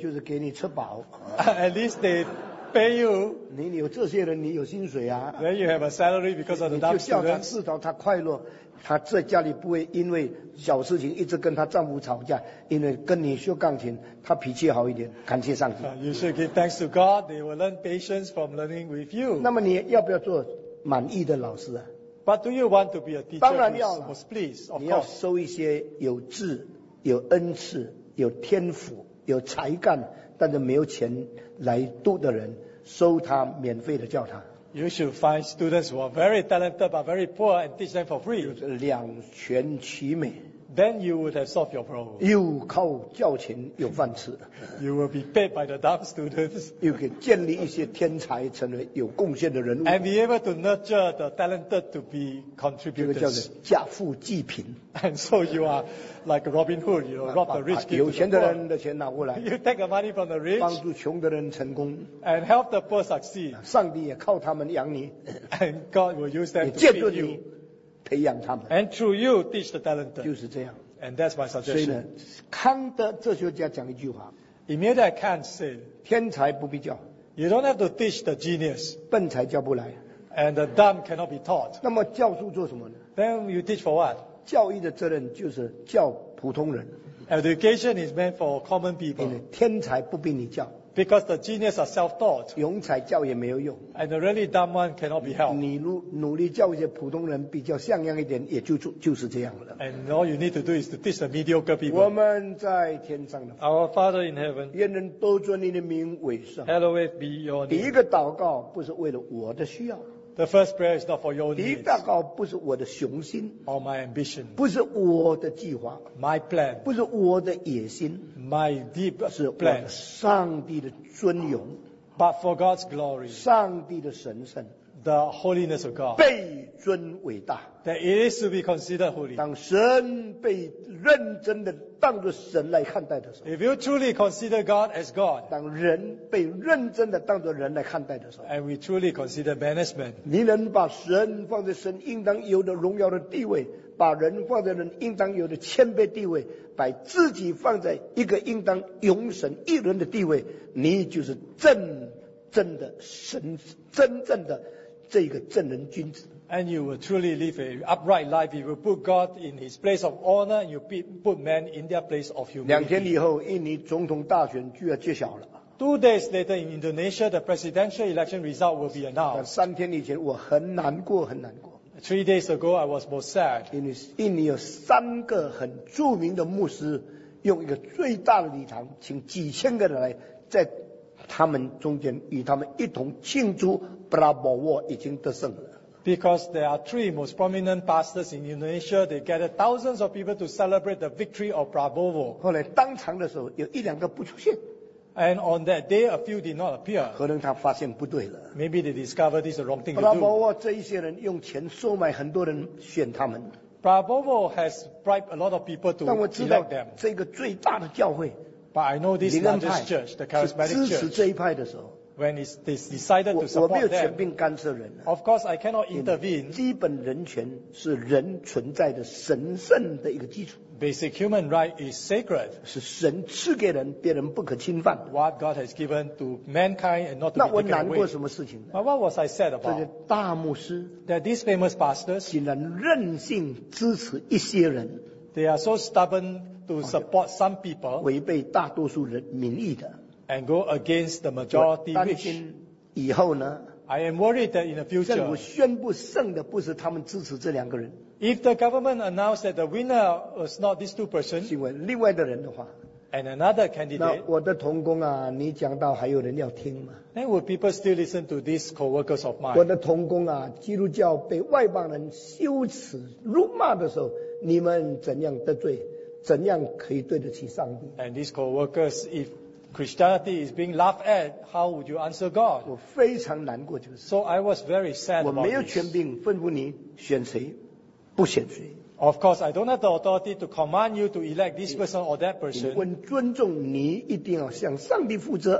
就是给你吃饱。 At least they pay you. 你有这些人，你有薪水啊。 Then you have a salary because of the 你 dumb 就叫他 students. 至少他快乐，他在家里不会因为小事情一直跟他丈夫吵架，因为跟你学钢琴，他脾气好一点，感谢上帝。 Uh, you should give thanks to God. They will learn patience from learning with you. 那么你要不要做满意的老师啊？ But do you want to be a teacher 当然 who's 要了。 most pleased? Of 你要 course. 收一些有志、有恩赐、有天赋、有才干，但是没有钱来读的人，收他免费的教他。 You should find students who are very talented but very poor and teach them for free. 两全其美， Then you would have solved your problem. 又靠教钱有饭吃， You will be paid by the dumb students 又可以建立一些天才，成为有贡献的人物。 and be able to nurture the talented to be 这个叫做 contributors. 家富济贫， And so you are like Robin Hood, you know, rob 把 the rich, 把 give 有 to 钱 the 的 poor. 人的钱拿过来， You take the money from the 帮 rich 助穷的人成功。 and help the poor succeed. 上帝也靠他们养你， And God will use 也 them to 借 feed 助你 you. 培养他们， And through you, teach the 就 talented. 是这样。 And that's my 所以呢 suggestion.， 康德哲学家讲一句话： Immediately Kant said, 天才不必教， you don't have to teach the genius, 笨才教不来。 and the dumb cannot be taught. 那么教书做什么呢？ Then you teach for what? 教育的责任就是教普通人， Education is meant for common 因 people 为天才不必你教， because the genius are self-taught, 庸才教也没有用。 and the really dumb one cannot be helped. 你努努力教一些普通人比较像样一点，也就就就是这样了。 And all you need to do is to teach the mediocre 我 people. 们在天上的父， Our Father in heaven, 愿人都尊你的名为圣。 hallowed be your 第一 name. 个祷告不是为了我的需要， The first prayer is not for your 第一 needs 个祷告不是我的雄心， or my ambition, 不是我的计划， my plan, 不是我的野心， my deep 是我的 plans, 上帝的尊荣， but for God's glory, 上帝的神圣， the holiness of God, 被尊伟大。 that it is to be considered holy. 当神被认真的当作神来看待的时候， If you truly consider God as God, 当人被认真的当作人来看待的时候， and we truly consider man as man, 你能把神放在神应当有的荣耀的地位，把人放在人应当有的谦卑地位，把自己放在一个应当永神一人的地位，你就是真正的神，真正的这个正人君子。 and you will truly live an upright life. You will put God in his place of honor, and you pe- put man in their place of 两天 humility. 以后，印尼总统大选就要揭晓了。 Two days later in Indonesia, the presidential election result will be 但 announced. 三天以前，我很难过，很难过， Three days ago, I was most sad 因为印尼有三个很著名的牧师，用一个最大的礼堂，请几千个人来，在他们中间与他们一同庆祝 Prabowo 已经得胜了。 because there are three most prominent pastors in Indonesia. They gathered thousands of people to celebrate the victory of Prabowo. 后来当场的时候，有一两个不出现， And on that day, a few did not appear. 可能他发现不对了。 Maybe they discovered this is the wrong thing to do. Prabowo 这一些人用钱收买很多人选他们， Prabowo has bribed a lot of people 但我 to 知道 elect them. 这个最大的教会 But I know this 灵恩派 largest church, the 是 charismatic 支持 church, 这一派的时候， when it's, they decided 我 to 我没有 support 权 them, 柄干涉人啊。 of course I cannot intervene. 基本人权是人存在的神圣的一个基础， Basic human right is sacred. 是神赐给人，别人不可侵犯的。 What God has given to mankind and not 那 to 我 be taken 难过 away. 什么事情呢？ But what was I sad 这些 about? 大牧师 That these famous pastors, 竟然任性支持一些人， they are so stubborn to support some people 违背大多数人民意的。 and go against the 我 majority 担 wish. 心以后呢， I am worried that in the 政府 future, 宣布胜的不是他们支持这两个人， if the government announced that the winner was not these two 是 persons 因为另外的人的话， and another 那 candidate, 我的同工啊，你讲到还有人要听吗？ then would people still listen to these co-workers of 我 mine? 的同工啊，基督教被外邦人羞耻辱骂的时候，你们怎样得罪？怎样可以对得起上帝？ And these co-workers, if Christianity is being laughed at, how would you answer God? 我非常难过这个事， So I was very sad 我 about 没有 this. 权柄吩咐你选谁，不选谁。 Of course, I don't have the authority to command you to elect this person or that 我 person. 们尊重你，一定要向上帝负责，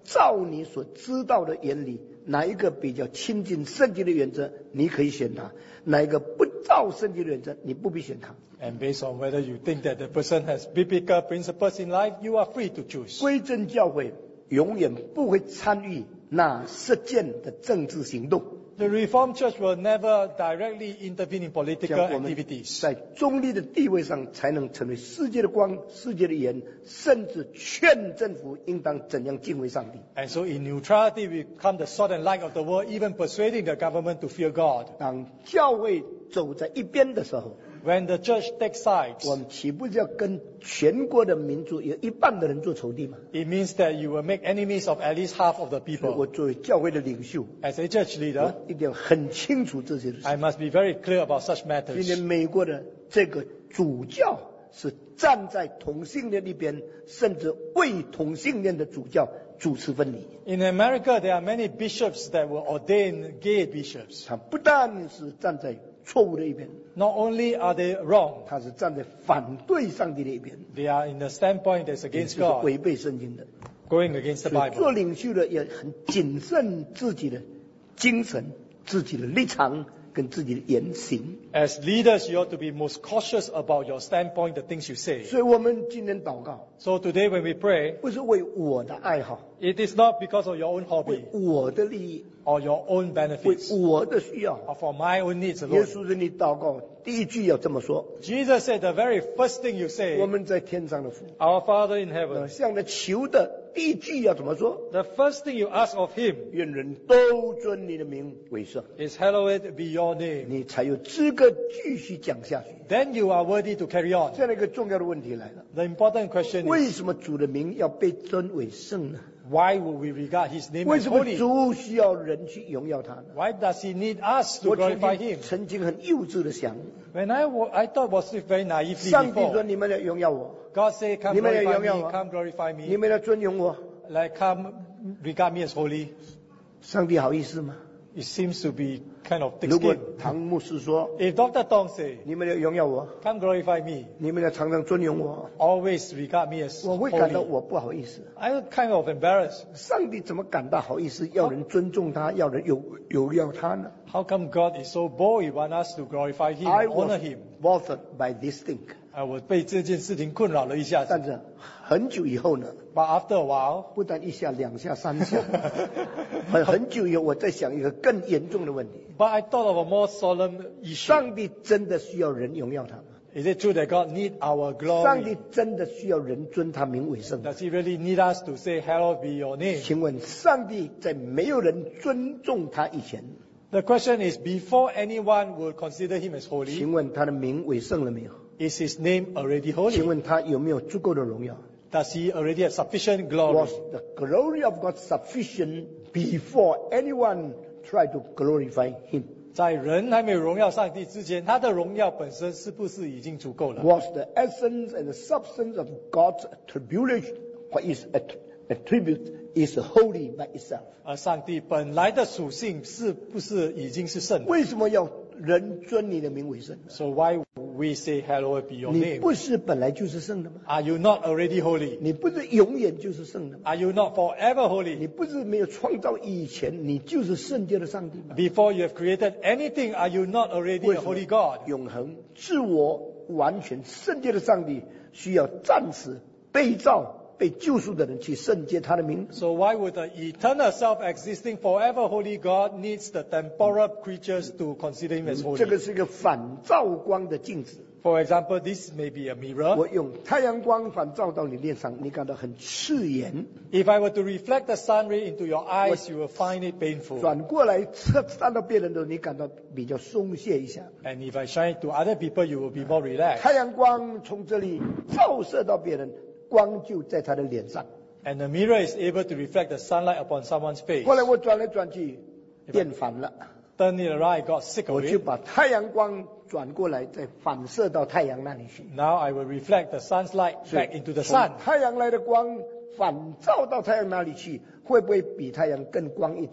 照你所知道的原理，哪一个比较亲近圣经的原则，你可以选它；哪一个不照圣经的原则，你不必选它。 And based on whether you think that the person has biblical principles in life, you are free to choose. 归正教会永远不会参与那实践的政治行动。 The Reformed Church will never directly intervene in political 像我们 activities. 在中立的地位上，才能成为世界的光、世界的盐，甚至劝政府应当怎样敬畏上帝。 And so in neutrality, we become the salt and light of the world, even persuading the government to fear God. 当教会走在一边的时候， When the church takes sides, 我们岂不是要跟全国的民族有一半的人做仇敌吗？ it means that you will make enemies of at least half of the 所以 people. 我作为教会的领袖， As a church leader, 我一定要很清楚这些事。 I must be very clear about such 今天 matters. 美国的这个主教是站在同性恋一边，甚至为同性恋的主教主持分离。 In America, there are many bishops that will ordain gay bishops. 他不但是站在错误的一边， Not only are they wrong, 他是站在反对上帝的一边， they are in the standpoint that's 也 against 就是 God, 违背圣经的。 going against the 所以做 Bible. 领袖的也很谨慎自己的精神、自己的立场跟自己的言行。 As leaders, you ought to be most cautious about your standpoint, the things you say. 所以我们今天祷告， So today when we pray, 不是为我的爱好， it is not because of your own 为 hobby 我的利益， or your own 为 benefits 我的需要。 or for my own needs 耶 alone. 稣是你祷告第一句要这么说： Jesus said the very first thing you say, 我们在天上的父， Our Father in heaven. 向他求的第一句要怎么说？ The first thing you ask of him 愿人都尊你的名为圣， is hallowed be your name. 你才有资格继续讲下去。 Then you are worthy to carry on. 这样的一个重要的问题来了： The important question 为 is, 什么主的名要被尊为圣呢？ why would we regard his name 为 as 什么 holy? 主需要人去荣耀他呢？ Why does he need us to 我曾 glorify 经 him? 曾经很幼稚的想， When I, wa- I thought was very naively 上帝说 before, 你们要荣耀我， God say, come 你们要 glorify 荣耀 me, 我， come glorify 你 me, 们要尊荣我， like come regard me as holy. 上帝好意思吗？ It seems to be kind of thick 如果 skin. 唐牧师说 If Doctor Tong say, 你们要荣耀我， come glorify me, 你们要常常尊荣我， always regard me as 我会感到 holy, 我不好意思。 I'm kind of embarrassed. 上帝怎么感到好意思，要人尊重他，要人有荣耀他呢 How come God is so bold he wants us to glorify him, ？I honor was him? bothered by this thing， 啊，我被这件事情困扰了一下子。 但是很久以后呢， But after a while, 不但一下、两下、三下，很很久以后，我在想一个更严重的问题： but I thought of a more solemn issue. 上帝真的需要人荣耀他吗？ Is it true that God need our 上帝 glory? 真的需要人尊他名为圣吗？ Does he really need us to say, hallowed be your name? 请问，上帝在没有人尊重他以前， The question is, before anyone will consider him as holy, 请问他的名为圣了没有？ is his name already 请 holy? 问他有没有足够的荣耀 Does he already have sufficient glory? ？Was the glory of God sufficient before anyone tried to glorify Him? 在人还没有荣耀上帝之前，他的荣耀本身是不是已经足够了？ Was the essence and the substance of God's attribution, what is att- attribute, is holy by itself? 而上帝本来的属性是不是已经是圣的？ 为什么要人尊你的名为圣？ So why we say hallowed be your 你 name? 不是本来就是圣的吗？ Are you not already holy? 你不是永远就是圣的吗？ Are you not forever 你 holy? 不是没有创造以前，你就是圣洁的上帝吗？ Before you have created anything, are you not already 为 a 什么 holy God? 永恒、自我、完全圣洁的上帝，需要暂时被造、被救赎的人去圣洁他的名。 So why would the eternal self-existing forever holy God needs the temporal creatures to consider him as 这 holy? 个是一个反照光的镜子。 For example, this may be a mirror. 我用太阳光反照到你脸上，你感到很刺眼； If I were to reflect the sun ray into your eyes, you will find it painful. 转过来射散到别人的时候，你感到比较松懈一下。 And if I shine it to other people, you will be more relaxed. 太阳光从这里照射到别人，光就在他的脸上。 And the mirror is able to reflect the sunlight upon someone's face. 后来我转来转去，厌烦了， Turn it around, I got sick 我 of 就 it. 把太阳光转过来，再反射到太阳那里去。 Now I will reflect the sun's light 所以 back into the 从 sun. 太阳来的光反照到太阳那里去，会不会比太阳更光一点？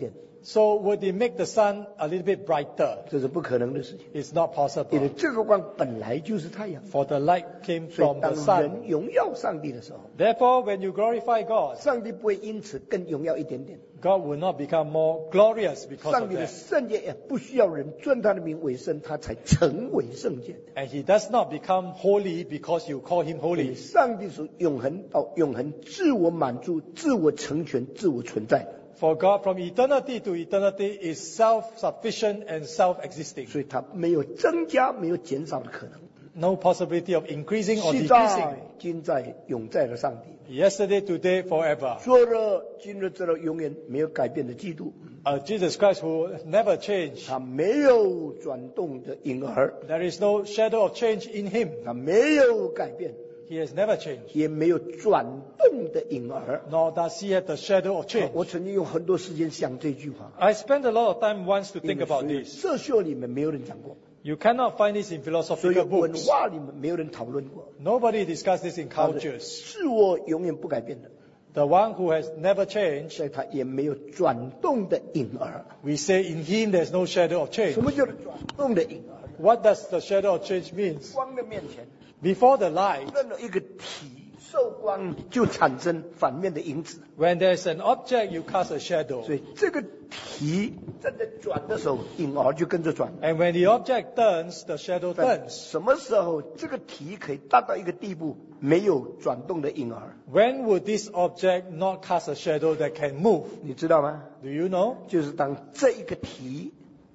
So would it make the sun a little bit brighter? 这是不可能的事情， It's not 因为 possible. 这个光本来就是太阳。 For the light came 所以 from the 当 sun. 人荣耀上帝的时候， Therefore, when you glorify God, 上帝不会因此更荣耀一点点。 God will not become more glorious because 上 of 帝的 that. 圣洁也不需要人尊他的名为圣，他才成为圣洁的。 And he does not become holy because you call him 因为 holy. 上帝是永恒到永恒，自我满足、自我成全、自我存在的， For God from eternity to eternity is self-sufficient and self-existing. 所以他没有增加、没有减少的可能。 No possibility of increasing or 昔 decreasing. 在、今在、永在的上帝， Yesterday, today, forever. 昨日、今日、直到永远没有改变的基督， Uh, Jesus Christ who never changed. 他没有转动的婴儿， There is no shadow of change in him. 他没有改变， He has never changed. 也没有转动的婴儿。 Nor does he have the shadow of change. 我曾经用很多时间想这句话， I spent a lot of time once to 因 think 为 about 所有 this. 哲学里面没有人讲过， You cannot find this in 所有 philosophical 文 books. 化里面没有人讨论过。 Nobody discussed this in cultures. 自我永远不改变的， The one who has never changed, 所以他也没有转动的婴儿。 we say in him there's no shadow of change. 什么叫做转动的婴儿？ What does the shadow of change mean? 光的面前， Before the light, 任何一个体受光就产生反面的因子， when there's an object, you cast a shadow. 所以这个体正在转的时候，婴儿就跟着转。 And when the object turns, the shadow 但 turns. 什么时候这个体可以达到一个地步，没有转动的婴儿？ When would this object not cast a shadow that can move? 你知道吗？ Do you know? 就是当这一个体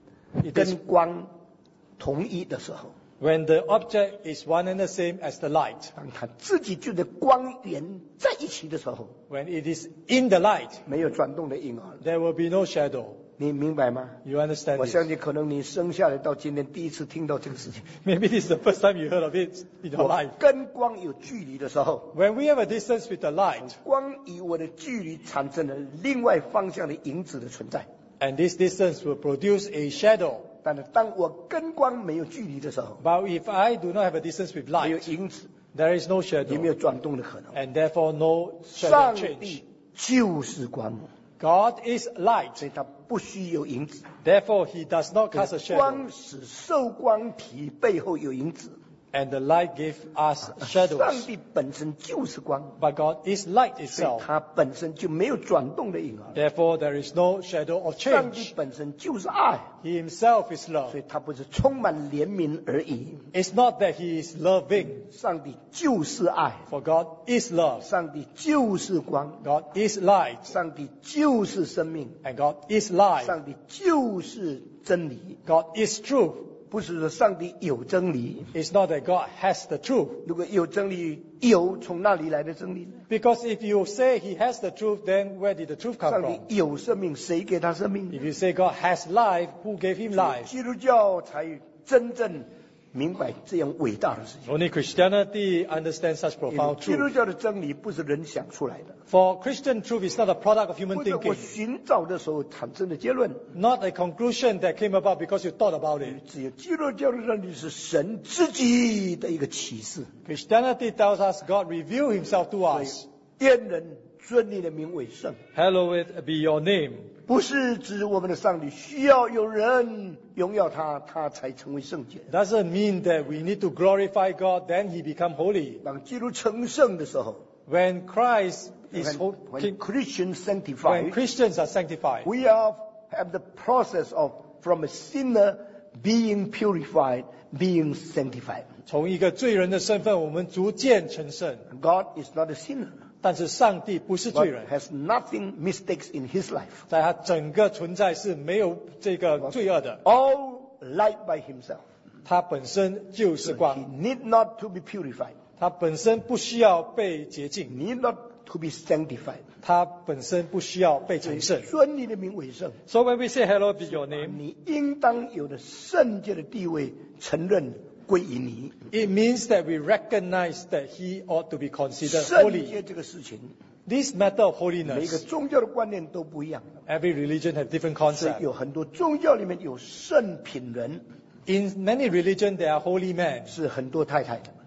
It 跟 is 光同一的时候， when the object is one and the same as the light. 当它自己就的光源在一起的时候， When it is in the light, 没有转动的婴儿， there will be no shadow. 你明白吗？ You understand 我 this? 相信可能你生下来到今天第一次听到这个事情。 Maybe this is the first time you heard of it in your 我 life. 跟光有距离的时候， When we have a distance with the light, 光与我的距离产生了另外方向的影子的存在。 and this distance will produce a shadow. 但是当我跟光没有距离的时候， But if I do not have a distance with 没有 light, 影子， there is no 也没有 shadow, 转动的可能。 and therefore no shadow 上 change. 帝就是光， God is light, 所以他不需有影子。 therefore he does not cast a shadow. 光使受光体背后有影子。 And the light gave us 上 shadows. 帝本身就是光， But God is light 所以 itself. 他本身就没有转动的影儿。 Therefore there is no shadow of 上帝 change. 本身就是爱， He himself is 所 love. 以他不是充满怜悯而已。 It's not that he is loving, 上帝就是爱， for God is love. 上帝就是光， God is light, 上帝就是生命， and God is life. 上帝就是真理。 God is truth. 不是说上帝有真理， It's not that God has the truth. 如果有真理，有从哪里来的真理呢？ Because if you say he has the truth, then where did the truth come 上 from? 帝有生命，谁给他生命？ If you say God has life, who gave him life? 基督教才真正明白这样伟大的事情。 Only Christianity understands such 因为 profound 基督 truth. 教的真理不是人想出来的， For Christian truth is not a product of human 或者我 thinking, 寻找的时候产生的结论。 not a conclusion that came about because you thought about it. 只有基督教的真理是神自己的一个启示， Christianity tells us God revealed himself to us. 愿人尊你的名为圣， Hallowed be your name. 不是指我们的上帝需要有人荣耀他，他才成为圣洁。 Doesn't mean that we need to glorify God, then he become holy. 当基督成圣的时候 When Christ is when, ho- when Christians when sanctified, Christians are sanctified, we are have the process of from a sinner being purified, being sanctified. 从一个罪人的身份，我们逐渐成圣。 God is not a sinner, 但是上帝不是罪 but 人， has nothing mistakes in his life. 在他整个存在是没有这个罪恶的。 All light by himself. 他本身就是 He 光， need not to be purified, 他本身不需要被洁净， need not to be sanctified. 他本身不需要被成圣。 尊你的名为圣， So when we say Hallowed be your name, 你应当有的圣洁的地位承认归于你。 it means that we recognize that he ought to be considered 圣 holy. 洁这个事情， This matter of 每个 holiness, 宗教的观念都不一样。 every religion have different 所以 concepts. 有很多宗教里面有圣品人， In many religions, there are holy men. 是很多太太的。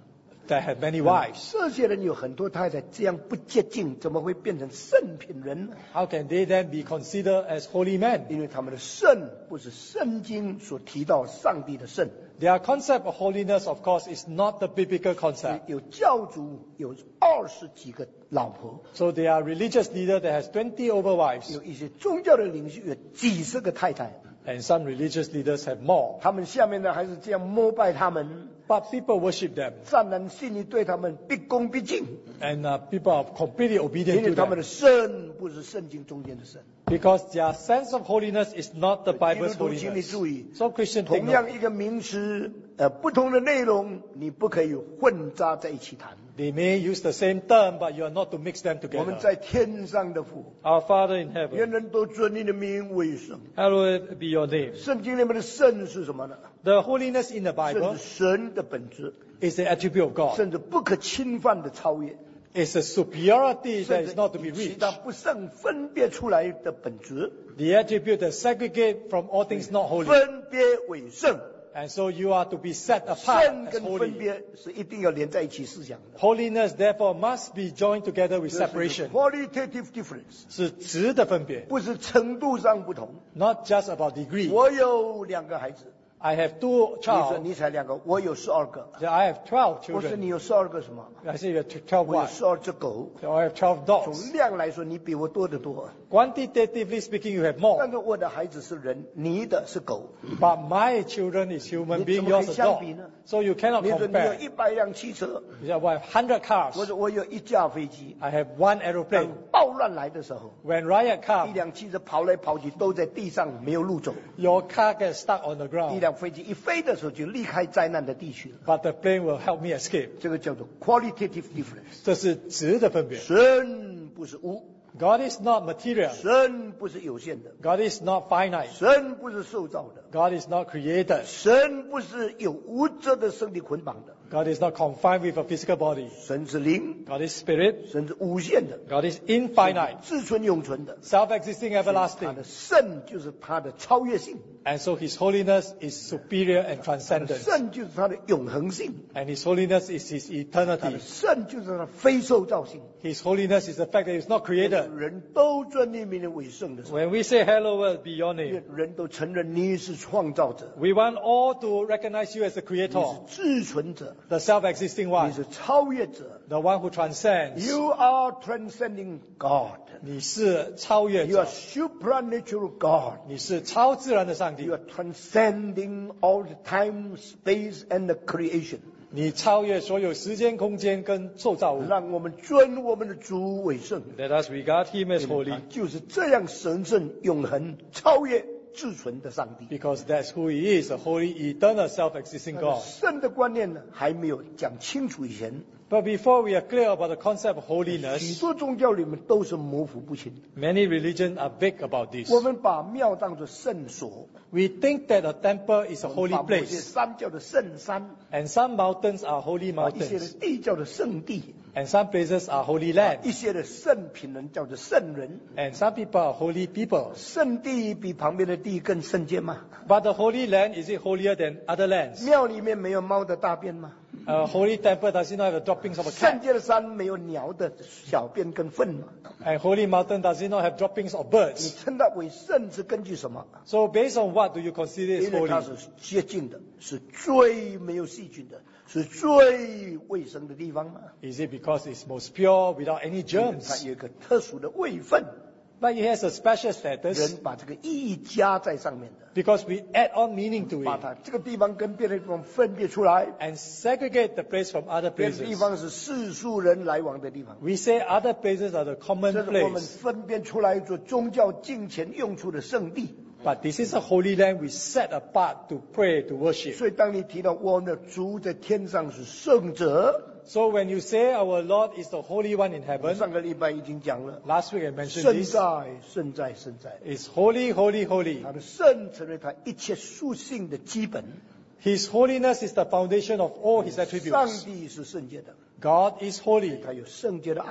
that had many wives. 这些人有很多太太，这样不洁净，怎么会变成圣品人呢？ How can they then be considered as holy men? 因为他们的圣不是圣经所提到上帝的圣。 Their concept of holiness, of course, is not the biblical concept. 有教主有二十几个老婆， So they are religious leader that has twenty over wives, 有一些宗教的领袖有几十个太太， and some religious leaders have more. 他们下面的还是这样膜拜他们， But people worship them, 善男信女对他们毕恭毕敬， and uh, people are completely 因 obedient 为 to 他们 them. 的圣不是圣经中间的圣。 Because their sense of holiness is not the 基 Bible's 督徒，请你 holiness. 注意， So Christian, take 同 note. 样一个名词，呃，不同的内容，你不可以混杂在一起谈。 They may use the same term, but you are not to mix them 我们 together. 在天上的父， Our Father in 愿 heaven, 人都尊你的名为圣。 hallowed be your name. 圣经里面的圣是什么呢？ The holiness in the 圣 Bible 是神的本质， is the attribute of God. 甚至不可侵犯的超越， It's a superiority that 甚 is 至 not to be 以其 reached. 他不胜分别出来的本质， The attribute that segregate from all things not holy. 分别为圣。 And so you are to be set apart 圣 as 跟分 holy. 别是一定要连在一起思想的。 Holiness therefore must be joined together with 这是 separation. qualitative difference， 是质的分别， 不是程度上不同。 not just about degree. 我有两个孩子， I have two 你说 child. 你才两个，我有十二个。 I have twelve 我说 children. 你有十二个什么？ I say you have twelve 我有 what? 十二只狗。 So I have twelve dogs. 从量来说，你比我多得多。 Quantitatively speaking, you have more. 但是我的孩子是人，你的是狗。 But my children is human 你 being, 怎么可以 yours a 相 dog. 比呢？ So you cannot 你说你有 compare. 一百辆汽车， You say, well, I have hundred 我 cars. 说我有一架飞机。 I have one 当 aeroplane. 暴乱来的时候， When riot 一 comes, 辆汽车跑来跑去都在地上没有路走， your car gets stuck on the 一 ground. 辆飞机一飞的时候就离开灾难的地区了。 But the plane will help me escape. 这个叫做 qualitative difference。 这是质的分别。 神不是无， God is not material. 神不是有限的， God is not finite. 神不是受造的， God is not created. 神不是有物质的身体捆绑的， God is not confined with a physical body. 神是灵， God is spirit. 神是无限的， God is infinite, 自存永存的。 self-existing, 他 everlasting. 的圣就是他的超越性， And so His holiness is superior and 他的 transcendent. 圣就是他的永恒性， And His holiness is His 他的 eternity. 圣就是他的非受造性。 His holiness is the fact that He is not created. 人都尊你名为圣的时候， When we say, hallowed be your 因为 name, 人都承认你是创造者， we want all to recognize you as the 你 creator, 是自存者， the self-existing 你 one, 是超越者。 the one who transcends. You are transcending God. 你是超越 You are 者， supernatural God. 你是超自然的上帝 You，are transcending all the time, space, and the creation. 你超越所有时间、空间跟受造物。 让我们尊我们的主为圣， Let us regard Him as 他 holy, 就是这样神圣、永恒、超越、至存的上帝。 because that's who He is, a holy, eternal, self-existing 那么 God. 圣的观念呢，还没有讲清楚以前， But before we are clear about the concept of 许 holiness, 多宗教里面都是模糊不清。 many religions are vague about this. 我们把庙当作圣所， We think that a temple is a 我们 holy 把某些 place, 山叫做圣山， and some mountains are holy 把一些的 mountains, 地叫做圣地， and some places are holy land, 一些的圣品人叫做圣人。 and some people are holy people. 圣地比旁边的地更圣洁吗？ But the holy land, is it holier than other lands? 庙里面没有猫的大便吗？ A holy temple does it not have the droppings of a 圣 cat? 洁的山没有鸟的小便跟粪吗？ And holy mountain does it not have droppings of 你 birds? 称它为圣是根据什么？ So based on what do you consider is 因为它 holy? 是洁净的，是最没有细菌的，是最卫生的地方嘛。 Is it because it's most pure without any 因为它 germs? 有一个特殊的位分， But it has a special status 人把这个意义加在上面的， because we add on meaning to 把 it 它这个地方跟别的地方分别出来。 and segregate the place from other 别的地 places. 方是世俗人来往的地方， We say other places are the common 这是我们 place, 分辨出来做宗教敬虔用处的圣地。 but this is a holy land we set apart to pray, to worship. 所以当你提到我们的主在天上是圣者， So when you say our Lord is the Holy One in 我 heaven, 上个礼拜已经讲了， last week I mentioned 圣 this, 在，圣在，圣在， is holy, holy, holy. 他的圣成为他一切属性的基本。 His holiness is the foundation of all His 上 attributes. 帝是圣洁的， God is holy. 他有圣洁的爱，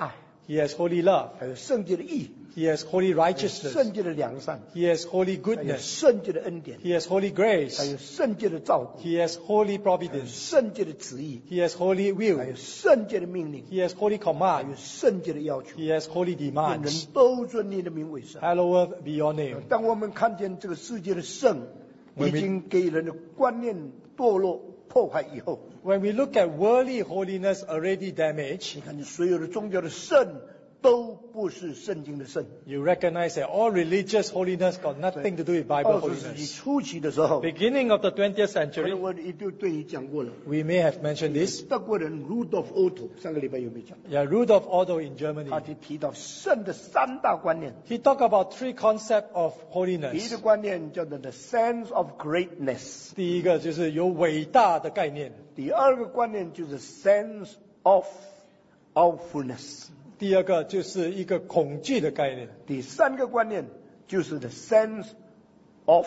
He has holy love. 还有圣洁的义， He has holy 还有 righteousness. 圣洁的良善， He has holy 还有 goodness. 圣洁的恩典， He has holy 还 grace. 有圣洁的照顾， He has holy 还有 providence. 圣洁的旨意， He has holy 还有 will. 圣洁的命令， He has holy 还有 command. 圣洁的要求， He has holy 愿人 demands. 都尊你的名为圣。 Hallowed be your name. 当我们看见这个世界的圣 When 已 we- 经给人的观念堕落破坏以后， When we look at worldly holiness already damaged, 你看你所有的宗教的圣都不是圣经的圣。 you recognize that all religious holiness got nothing to do with Bible 二十世纪 holiness. 初期的时候， Beginning of the twentieth 可能 century, 我也就对你讲过了。 we may have mentioned this. 德国人 Rudolf Otto 上个礼拜有没有讲？ Yeah, Rudolf Otto in 他 Germany. 就提到圣的三大观念。 He talked about three concepts of 第一 holiness. 个观念叫做 the sense of greatness， 第一个就是有伟大的概念， 第二个观念就是 sense of awfulness， 第二个就是一个恐惧的概念， 第三个观念就是 the sense of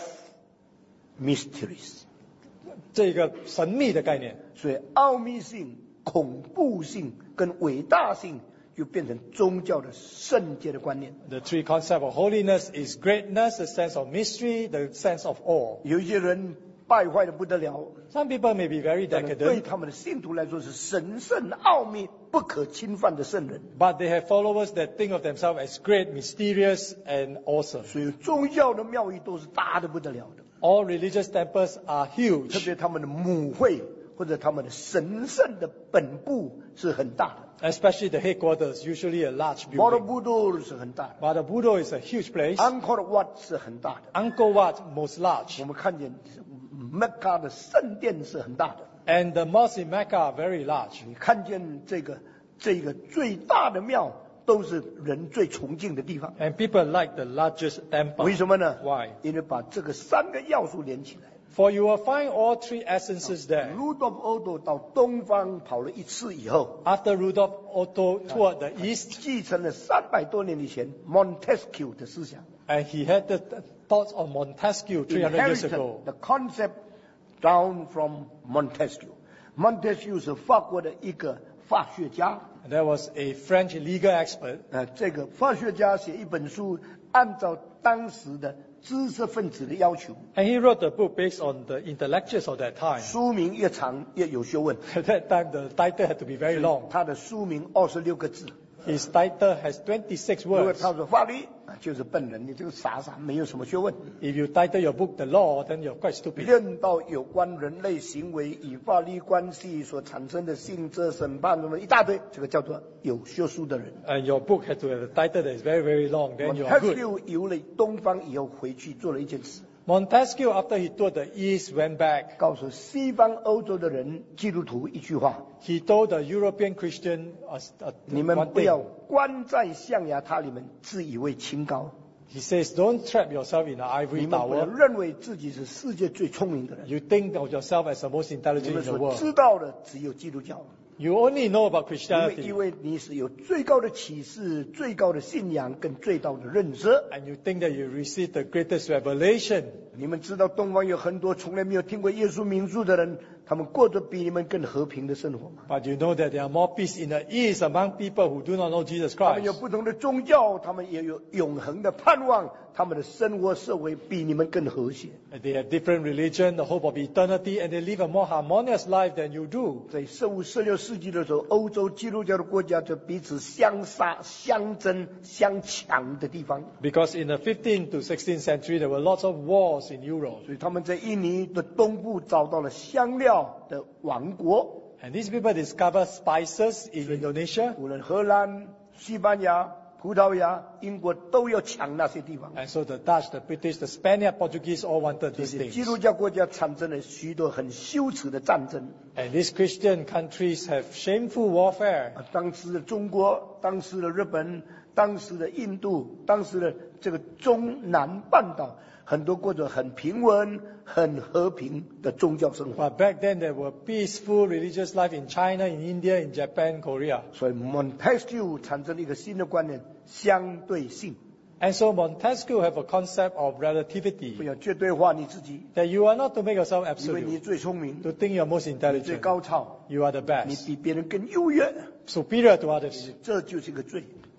mysteries。 这个神秘的概念。 所以奥秘性、恐怖性跟伟大性就变成宗教的圣洁的观念。 The three concepts of holiness is greatness, the sense of mystery, the sense of awe. 有一些人败坏的不得了， Some people may be very 但是对 decadent, 他们的信徒来说是神圣奥秘不可侵犯的圣人。 but they have followers that think of themselves as great, mysterious, and awesome. 所以宗教的庙宇都是大的不得了的， All religious temples are 特 huge, 别他们的母会或者他们的神圣的本部是很大的， especially the headquarters, usually a large 摩罗 building. 布多是很大的， But the Buddha is a huge place. 安科的瓦是很大的。 Angkor Wat, most large. 我们看见麦加的圣殿是很大的， And the mosques in Mecca are very large. 你看见这个这个最大的庙都是人最崇敬的地方， And people like the largest temple. 为什么呢？ Why? 因为把这个三个要素连起来。 For you will find all three essences there. Rudolf Otto 到东方跑了一次以后， After Rudolf Otto toured the east, 继承了三百多年以前 Montesquieu 的思想 and he had the th- thoughts of Montesquieu three hundred years ago. ，inherited the concept down from Montesquieu。Montesquieu 是法国的一个法学家， There was a French legal expert. 呃，这个法学家写一本书，按照当时的知识分子的要求， And he wrote a book based on the intellectuals of that time. 书名越长越有学问。 At that time, the title had to be very long. 他的书名二十六个字， His title has twenty-six 如果 words. 他说法律，啊就是笨人，你这个傻傻没有什么学问。 If you title your book The Law, then you're quite stupid. 论到有关人类行为与法律关系所产生的性质、审判什么一大堆，这个叫做有学术的人。 And your book had to have a title that is very, very long. Then you are good. Montesquieu 游了东方以后回去做了一件事， Montesquieu, after he toured the east, went back. 告诉西方欧洲的人基督徒一句话： He told the European Christian uh, uh, 你们 one 不要 thing. 关在象牙塔里面，自以为清高。 He says, don't trap yourself in an 你 ivory 们不要 tower. 认为自己是世界最聪明的人。 You think of yourself as the most 你 intelligent 们 in the 所 world. 知道的只有基督教。 You only know about 因为 Christianity. 因为你是有最高的启示、最高的信仰跟最高的认识。 And you think that you received the greatest revelation. 你们知道东方有很多从来没有听过耶稣名字的人，他们过着比你们更和平的生活吗？ But you know that there are more peace in the east among people who do not know Jesus 他们有 Christ. 不同的宗教，他们也有永恒的盼望，他们的生活社会比你们更和谐。 And they have different religion, the hope of eternity, and they live a more harmonious life than you do. 在十五、十六世纪的时候，欧洲基督教的国家就彼此相杀、相争、相抢的地方， Because in the fifteenth to sixteenth century, there were lots of wars in Europe. 所以他们在印尼的东部找到了香料的王国。 And these people discovered spices in Indonesia. 无论荷兰、西班牙、葡萄牙、英国都要抢那些地方。 And so the Dutch, the British, the Spaniard, Portuguese all wanted 这 these 些基 things. 督教国家产生了许多很羞耻的战争。 And these Christian countries have shameful warfare. 啊，当时的中国、当时的日本、当时的印度、当时的这个中南半岛，很多过着很平稳、很和平的宗教生活。 But back then there were peaceful religious life in China, in India, in Japan, Korea. 所以 Montesquieu 产生了一个新的观念：相对性。 And so Montesquieu have a concept of 不 relativity. 要绝对化你自己， That you are not to make yourself 以为你 absolute. 最聪明、 To think you're most 你最 intelligent. 高超， You are the 你 best. 比别人更优越， Superior to others. 这就是一个罪。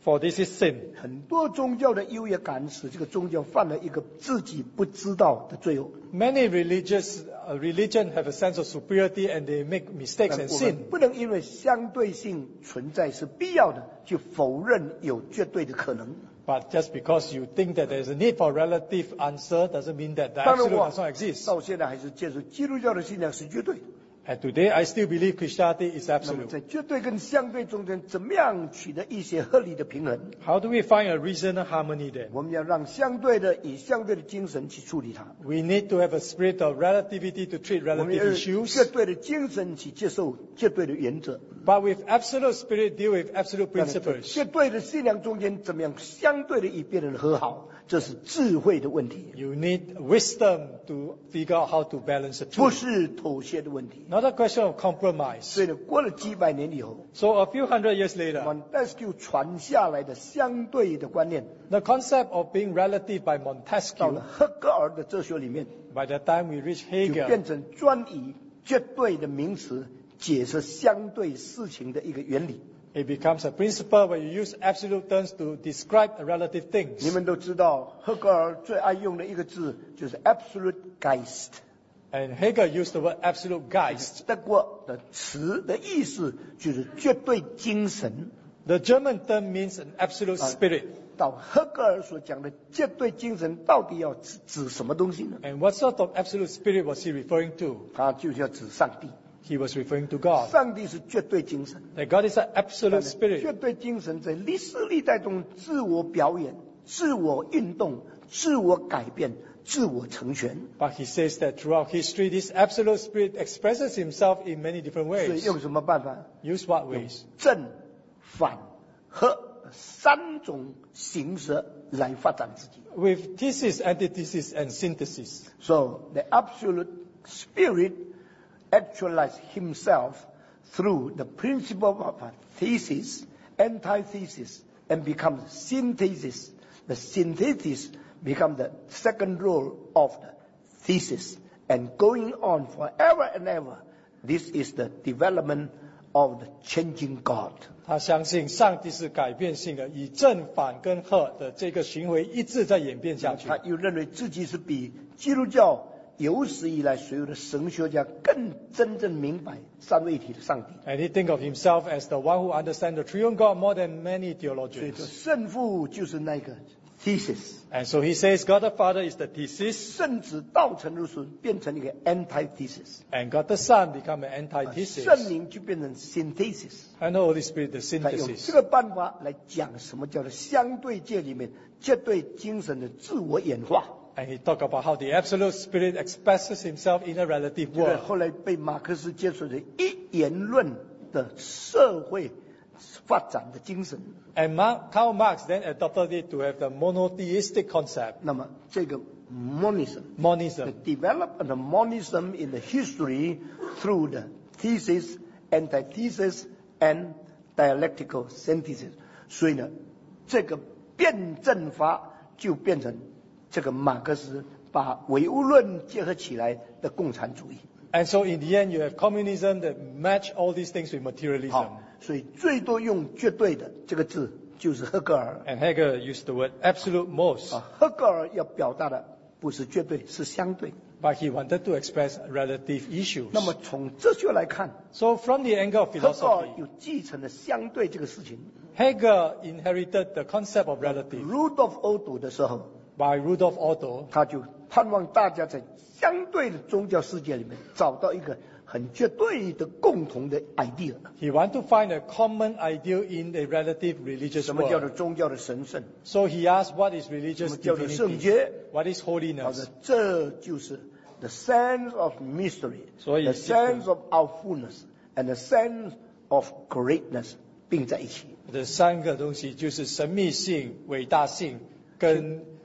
For this is sin. 很多宗教的优越感使这个宗教犯了一个自己不知道的罪恶。 Many religious uh, religion have a sense of superiority and they make mistakes and 我们 sin. 不能因为相对性存在是必要的，就否认有绝对的可能。 But just because you think that there is a need for relative answer doesn't mean that the 当然 absolute 我 does not exist. 到现在还是接受基督教的信仰是绝对。 And today I still believe Christianity is 那么 absolute. 在绝对跟相对中间，怎么样取得一些合理的平衡？ How do we find a reasonable harmony then? 我们要让相对的以相对的精神去处理它， We need to have a spirit of relativity to treat 我们 relative 要用 issues. 绝对的精神去接受绝对的原则。 But with absolute spirit, deal with absolute 但是在 principles. 绝对的信仰中间，怎么样相对的与别人和好？这是智慧的问题， You need wisdom to figure out how to balance the 不 two. 是妥协的问题。 Not a question of compromise. 所以呢，过了几百年以后， So a few hundred years later, Montesquieu 传下来的相对的观念， the concept of being relative by 到 Montesquieu, 了赫格尔的哲学里面， by the time we reach 就 Hegel, 变成专以绝对的名词解释相对事情的一个原理。 it becomes a principle where you use absolute terms to describe relative 你 things. 们都知道，赫格尔最爱用的一个字就是 absolute Geist， And Hegel used the word absolute Geist. 德国的词的意思就是绝对精神。 The German term means an absolute spirit. 到赫格尔所讲的绝对精神，到底要指指什么东西呢？ And what sort of absolute spirit was he referring to? 他就是要指上帝。 He was referring to God. 上帝是绝对精神， That God is an absolute 绝 spirit. 对精神在历史历代中自我表演、自我运动、自我改变、自我成全。 But he says that throughout history, this absolute spirit expresses himself in many different 所以 ways. 用什么办法？ Use what ways? 正、反、和三种形式来发展自己。 With thesis, antithesis, and synthesis. So the absolute spirit actualized himself through the principle of a thesis, antithesis, and becomes synthesis. The synthesis becomes the second role of the thesis, and going on forever and ever. This is the development of the changing God. 他相信上帝是改变性的，以正反跟和的这个行为一直在演变下去。 他又认为自己是比基督教有史以来所有的神学家更真正明白三位一体的上帝。 And he think of himself as the one who understands the triune God more than many 所以说 theologians. 圣父就是那个 thesis， And so he says God the Father is the thesis, 圣子道成肉身变成一个 antithesis， and God the Son become an 圣 antithesis, 灵就变成 synthesis。 and the Holy Spirit the 他用 synthesis. 这个办法来讲什么叫做相对界里面绝对精神的自我演化。 And he talked about how the absolute spirit expresses himself in a relative 这个 world. 后来被马克思接受的一元论的社会发展的精神。 And Mark, Karl Marx then adopted it to have the monotheistic concept, 那么这个 monism，the monism. development of monism in the history through the thesis, antithesis, and dialectical synthesis。所以呢，这个辩证法就变成这个马克思把唯物论结合起来的共产主义。 And so in the end, you have communism that match all these things with materialism. 好，所以最多用绝对的这个字就是赫格尔。 And Hegel used the word absolute most, 啊，赫格尔要表达的不是绝对，是相对。 but he wanted to express relative issues. 那么从哲学来看， So from the angle of 赫格尔 philosophy, 有继承了相对这个事情。 Hegel inherited the concept of relative. Rudolf Otto 的时候， By Rudolf Otto, 他就盼望大家在相对的宗教世界里面找到一个很绝对的共同的 idea。 he wanted to find a common ideal in a relative religious 什么叫做 world. 宗教的神圣？ So he asked, what is 什 religious 么叫做圣 divinity? 洁？ What is 好 holiness? 的，这就是 the sense of mystery, 所以 the sense of our fullness, and the sense of greatness 并在一起。 这三个东西就是神秘性、伟大性跟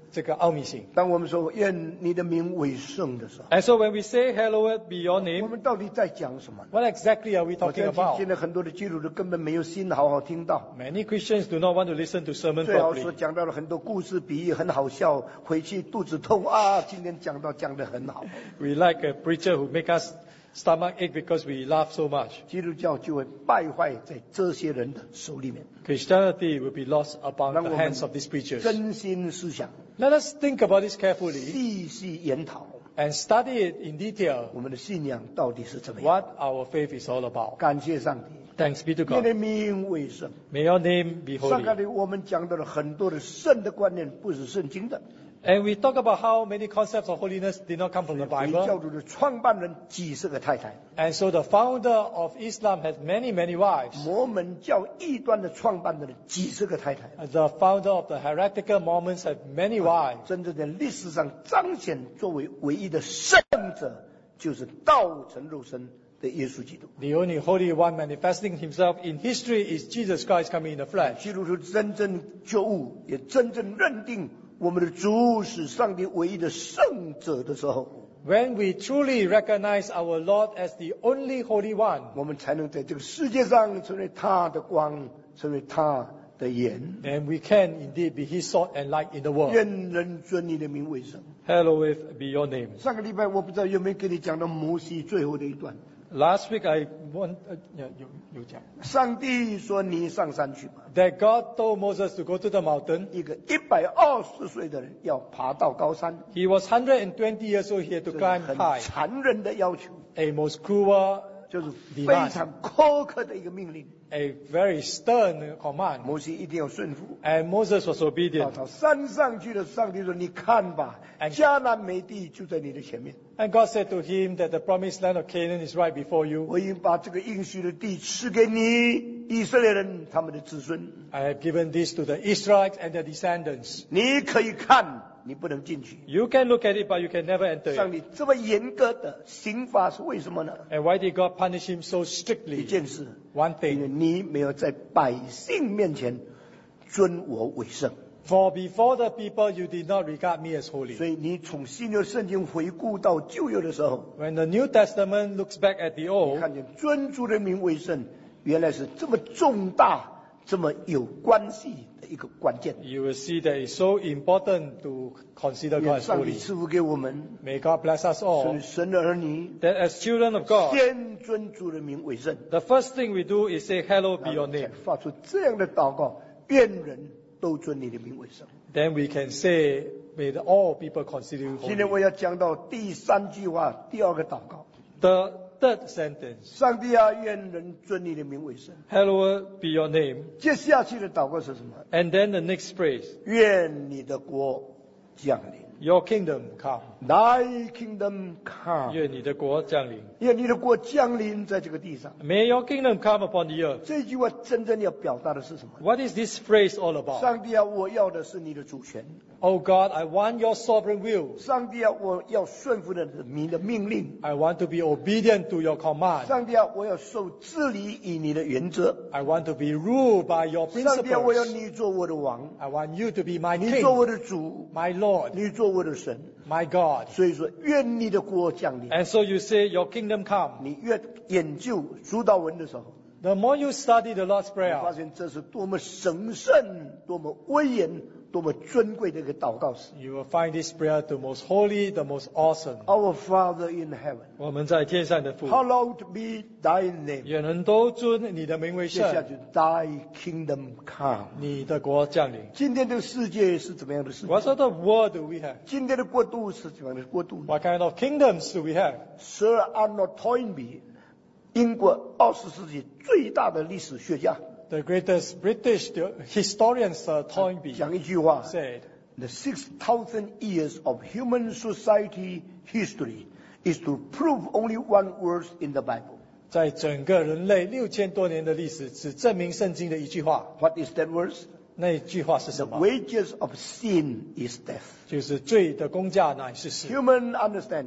这个奥秘性。 当我们说愿你的名为圣的时候， And so when we say hallowed be your 我 name, 们到底在讲什么？ what exactly are we 我 talking 相信 about? 现在很多的基督徒根本没有心好好听到， Many Christians do not want to listen to sermon 最好是 properly. 讲到了很多故事比喻，很好笑，回去肚子痛啊！今天讲到讲得很好， We like a preacher who make us stomach ache because we laugh so much. 基督教就会败坏在这些人的手里面。 Christianity will be lost upon 让 the 我们 hands of these preachers. 真心思想， Let us think about this carefully 细细研讨 and study it in detail 我们的信仰到底是怎么样。 what our faith is all about. 感谢上帝， Thanks be to 你的 God. 名为圣。 May your name be 上个 holy. 礼我们讲到了很多的圣的观念，不是圣经的。 And we talk about how many concepts of holiness did not come from the 回教 Bible. 徒的创办人几十个太太， And so the founder of Islam has many, many wives. 摩门教异端的创办人几十个太太。 The founder of the heretical Mormons have many wives. 真正在历史上彰显作为唯一的圣者，就是道成肉身的耶稣基督。 The only Holy One manifesting himself in history is Jesus Christ coming in the flesh. 基督徒真正觉悟，也真正认定我们的主是上帝唯一的圣者的时候， When we truly recognize our Lord as the only Holy One, 我们才能在这个世界上成为他的光，成为他的盐。 then we can indeed be His salt and light in the world. 愿人尊你的名为圣。 Hallowed be your name. 上个礼拜我不知道有没有跟你讲到摩西最后的一段。 Last week I want, uh, yeah, you, you 讲. 上帝说：“你上山去吧。 That God told Moses to go to the mountain. ” 一个一百二十岁的人要爬到高山， He was one hundred twenty years old, he had to 这是 climb 很 high. 残忍的要求， A most cruel, 就是非常苛刻的一个命令。 a very stern command. 摩西一定要顺服。 And Moses was 到 obedient. 到山上去了，上帝说：“你看吧， And- 迦南美地就在你的前面， And God said to him that the promised land of Canaan is right before you. 我已经把这个应许的地赐给你以色列人他们的子孙， I have given this to the Israelites and their descendants. 你可以看，你不能进去。 You can look at it, but you can never enter 上 it. 帝这么严格的刑罚是为什么呢？ And why did God punish him so 一 strictly? 件事， One 因为 thing. 你没有在百姓面前尊我为圣。 For before the people, you did not regard me as 所 holy. 以你从新约圣经回顾到旧约的时候， When the New Testament looks back at the 你 Old, 看见尊主的名为圣，原来是这么重大、这么有关系的一个关键。 you will see that it's so important to consider 愿 God as 上帝 holy. 赐福给我们， May God bless us 所 all. 以神的儿女 That as children of God, 先尊主的名为圣， the first thing we do is say, Hallowed be 然 your 后才 name. 发出这样的祷告：愿人都尊你的名为圣。 Then we can say, May the- all people consider you 今天 holy. 我要讲到第三句话，第二个祷告： The third sentence, 上帝啊，愿人尊你的名为圣。 Hallowed be your name. 接下去的祷告是什么？ And then the next phrase, 愿你的国降临 Your kingdom come. ，Thy kingdom come。 愿你的国降临。 愿你的国降临在这个地上。 May your kingdom come upon the earth. 这句话真正要表达的是什么？ What is this phrase all about? 上帝啊，我要的是你的主权。 Oh God, I want your sovereign will. 上帝啊，我要顺服的是你的命令。 I want to be obedient to your command. 上帝啊，我要受治理以你的原则。 I want to be ruled by your 上帝啊，我要 principles. 你做我的王， I want you to be my 你做我 king, 的主， my Lord, 你做我的神。 my God. 所以说，愿你的国降临。 And so you say, Your kingdom come. 你越研究主祷文的时候， The more you study the Lord's 你发 Prayer, 现这是多么神圣、多么威严、多么尊贵的一个祷告词。 you will find this prayer the most holy, the most awesome. Our Father in heaven, 我们在天上的父， hallowed be thy name. 愿人都尊你的名为圣， 接下去，thy kingdom come。 你的国降临。 今天这个世界是怎么样的世界？ What sort of world do we have? 今天的国度是怎么样的国度 What kind of kingdoms do we have? ？Sir Arnold Toynbee，英国二十世纪最大的历史学家， The greatest British historian, Sir Toynbee, 讲一句话 said, ：The six thousand years of human society history is to prove only one word in the Bible. 在整个人类六千多年的历史，只证明圣经的一句话。 What is that word? 那句话是 The 什么？ wages of sin is death. 就是罪的工价乃是死。 Human understanding.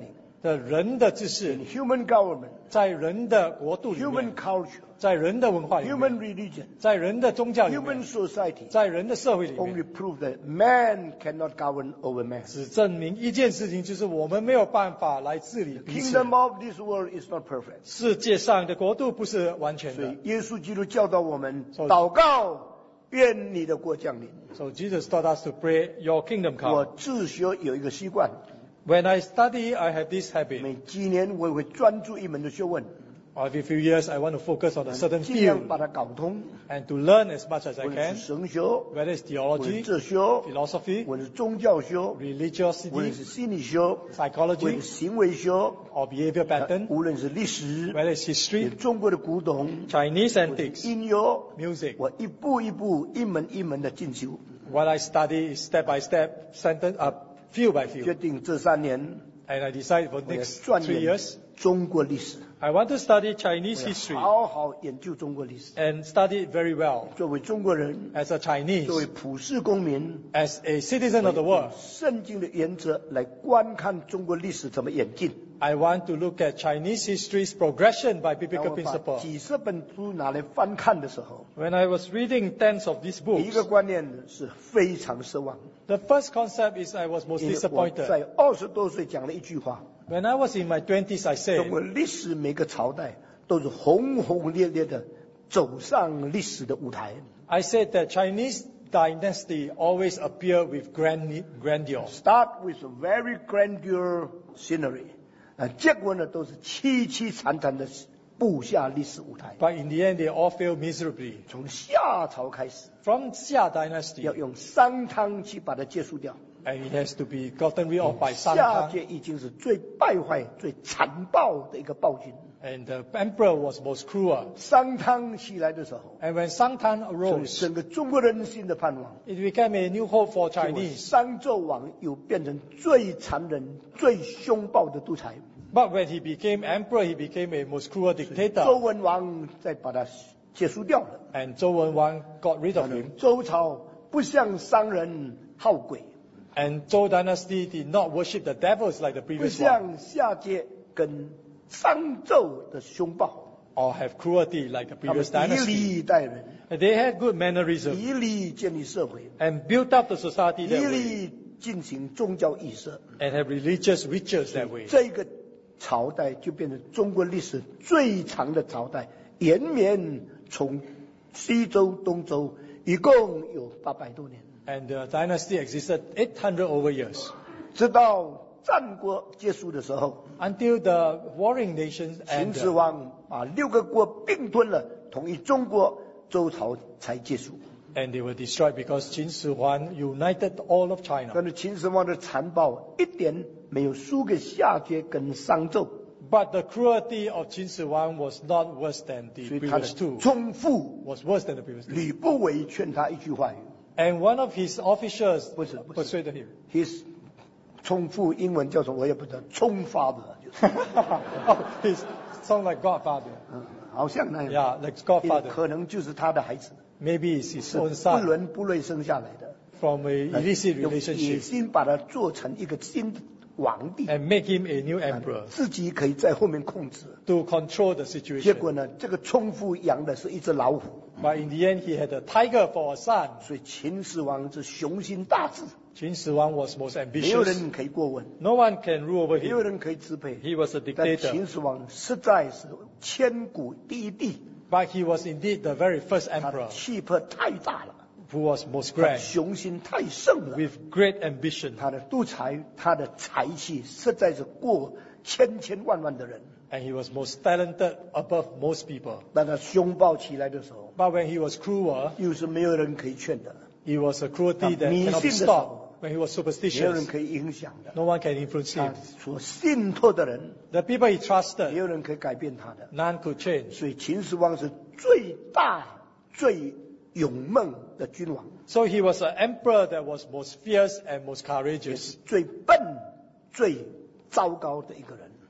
的人的知识 in，human government, 在人的国度里 human 面， culture, 在人的文化里 human 面， religion, 在人的宗教里 human 面， society, 在人的社会里 only 面， prove that man cannot govern over man. 只证明一件事情，就是我们没有办法来治理彼此。 Kingdom of this world is not perfect. 世界上的国度不是完全所以的。 耶稣基督教导我们 So- 祷告，愿你的国降临。 So Jesus taught us to pray, Your kingdom 我 come. 自学有一个习惯， When I study, I have this habit. 每几年我也会专注一门的学问， Every few years, I want to focus on a certain 尽量 field 把它搞通。 and to learn as much as I 无论 can, 是神学， whether it's 无论是 theology, 哲学， philosophy, 无论是宗教学，无论 religiosity, 是心理学，无论 psychology, 是行为学， or behavior pattern, 无论是历史， whether it's history, 中国的古董， Chinese antics, 音乐， music. 我一步一步、一门一门的进修， What I study is step by step, sentence, uh, field by 决 field. 定这三年 And I decide for 我要 next 钻 three 研 years, 中国历史， I want to study Chinese 我要 history 好好研究中国历史。 and study it very well. 作为中国人， As a 作为 Chinese, 普世公民， as a citizen of the 用 world, 圣经的原则来观看中国历史怎么演进。 I want to look at Chinese history's progression by 当 biblical 我把 principle. 几十本书拿来翻看的时候， When I was reading tens of these 第一 books, 个观念是非常失望。 the first concept is I was most 因为我 disappointed. 在二十多岁讲了一句话： When I was in my twenties, I 中 said, 国历史每个朝代都是轰轰烈烈的走上历史的舞台。 I said that Chinese dynasty always appear with grand, grandeur. Start with a very grandeur scenery， 啊，结果呢都是凄凄惨惨的步下历史舞台。 But in the end, they all failed miserably. 从夏朝开始， From Xia 要 dynasty, 用商汤去把它结束掉。 and it has to be gotten rid of by 夏 Shang 桀已经是最败坏、最残暴的一个暴君。 and the emperor was most cruel. 商汤起来的时候， And when Shang Tan 所以 arose, 整个中国人心的盼望。 it became a new hope for 结果 Chinese. 商纣王又变成最残忍、最凶暴的独裁。 But when he became emperor, he became a most cruel 周 dictator. 文王再把它结束掉了。 And Zhou Wenwang got rid of him. 周朝不像商人好鬼， And Zhou dynasty did not worship the devils like the 不 previous one, 像夏桀跟商纣的凶暴。 or have cruelty like the 他们 previous 以 dynasty. 礼待人， And they had good mannerism 以礼建立社会， and built up the society 以 that way 礼进行宗教仪式。 and have religious rituals that way. 这个朝代就变成中国历史最长的朝代，延绵从西周、东周，一共有八百多年， And the dynasty existed eight hundred over years. 直到战国结束的时候， Until the warring nations 秦 and 始皇把六个国并吞了，统一中国，周朝才结束。 and they were destroyed because Qin Shi Huang united all of China. 但是秦始皇的残暴一点没有输给夏桀跟商纣， But the cruelty of Qin Shi Huang was not worse than 所 the 以他的 previous two. 宗父 Was worse than the previous two. 吕不韦劝他一句话语 And one of his officials 不是不是 persuaded him. ，his 宗父英文叫什么我也不知道，宗 father 就是， oh, he sound like Godfather. 嗯，好像那样， Yeah, like 也 Godfather. 可能就是他的孩子， Maybe it's his 是 own 不 son 伦不类生下来的， from a illicit 用野 relationship 心把他做成一个新的皇帝， and make him a new emperor 自己可以在后面控制。 to control the 结 situation. 果呢，这个冲父养的是一只老虎， But in the end, he had a tiger for a son. 所以秦始皇是雄心大志， Qin Shi Huang was most 没有 ambitious. 人可以过问， No one can rule over 没有 him. 人可以支配。 He was a 但 dictator. 秦始皇实在是千古第一帝， But he was indeed the very first 他的 emperor 气魄太大了， who was most 他的 grand, 雄心太盛了， with great ambition. 他的独裁，他的才气实在是过千千万万的人。 And he was most talented above most people. 当他凶暴起来的时候， But when he was cruel, 又是没有人可以劝的， it was a cruelty that 他迷 cannot be 信的时候， stopped. When he was 没有人 superstitious, 可以影响的。 no one can influence 他 him. 所信托的人， The people he 没 trusted, 有人可以改变他的。 none could change. 所以秦始皇是最大、最勇猛的君王， So he was an emperor that was most fierce and most 也 courageous. 是最笨、最糟糕的一个人。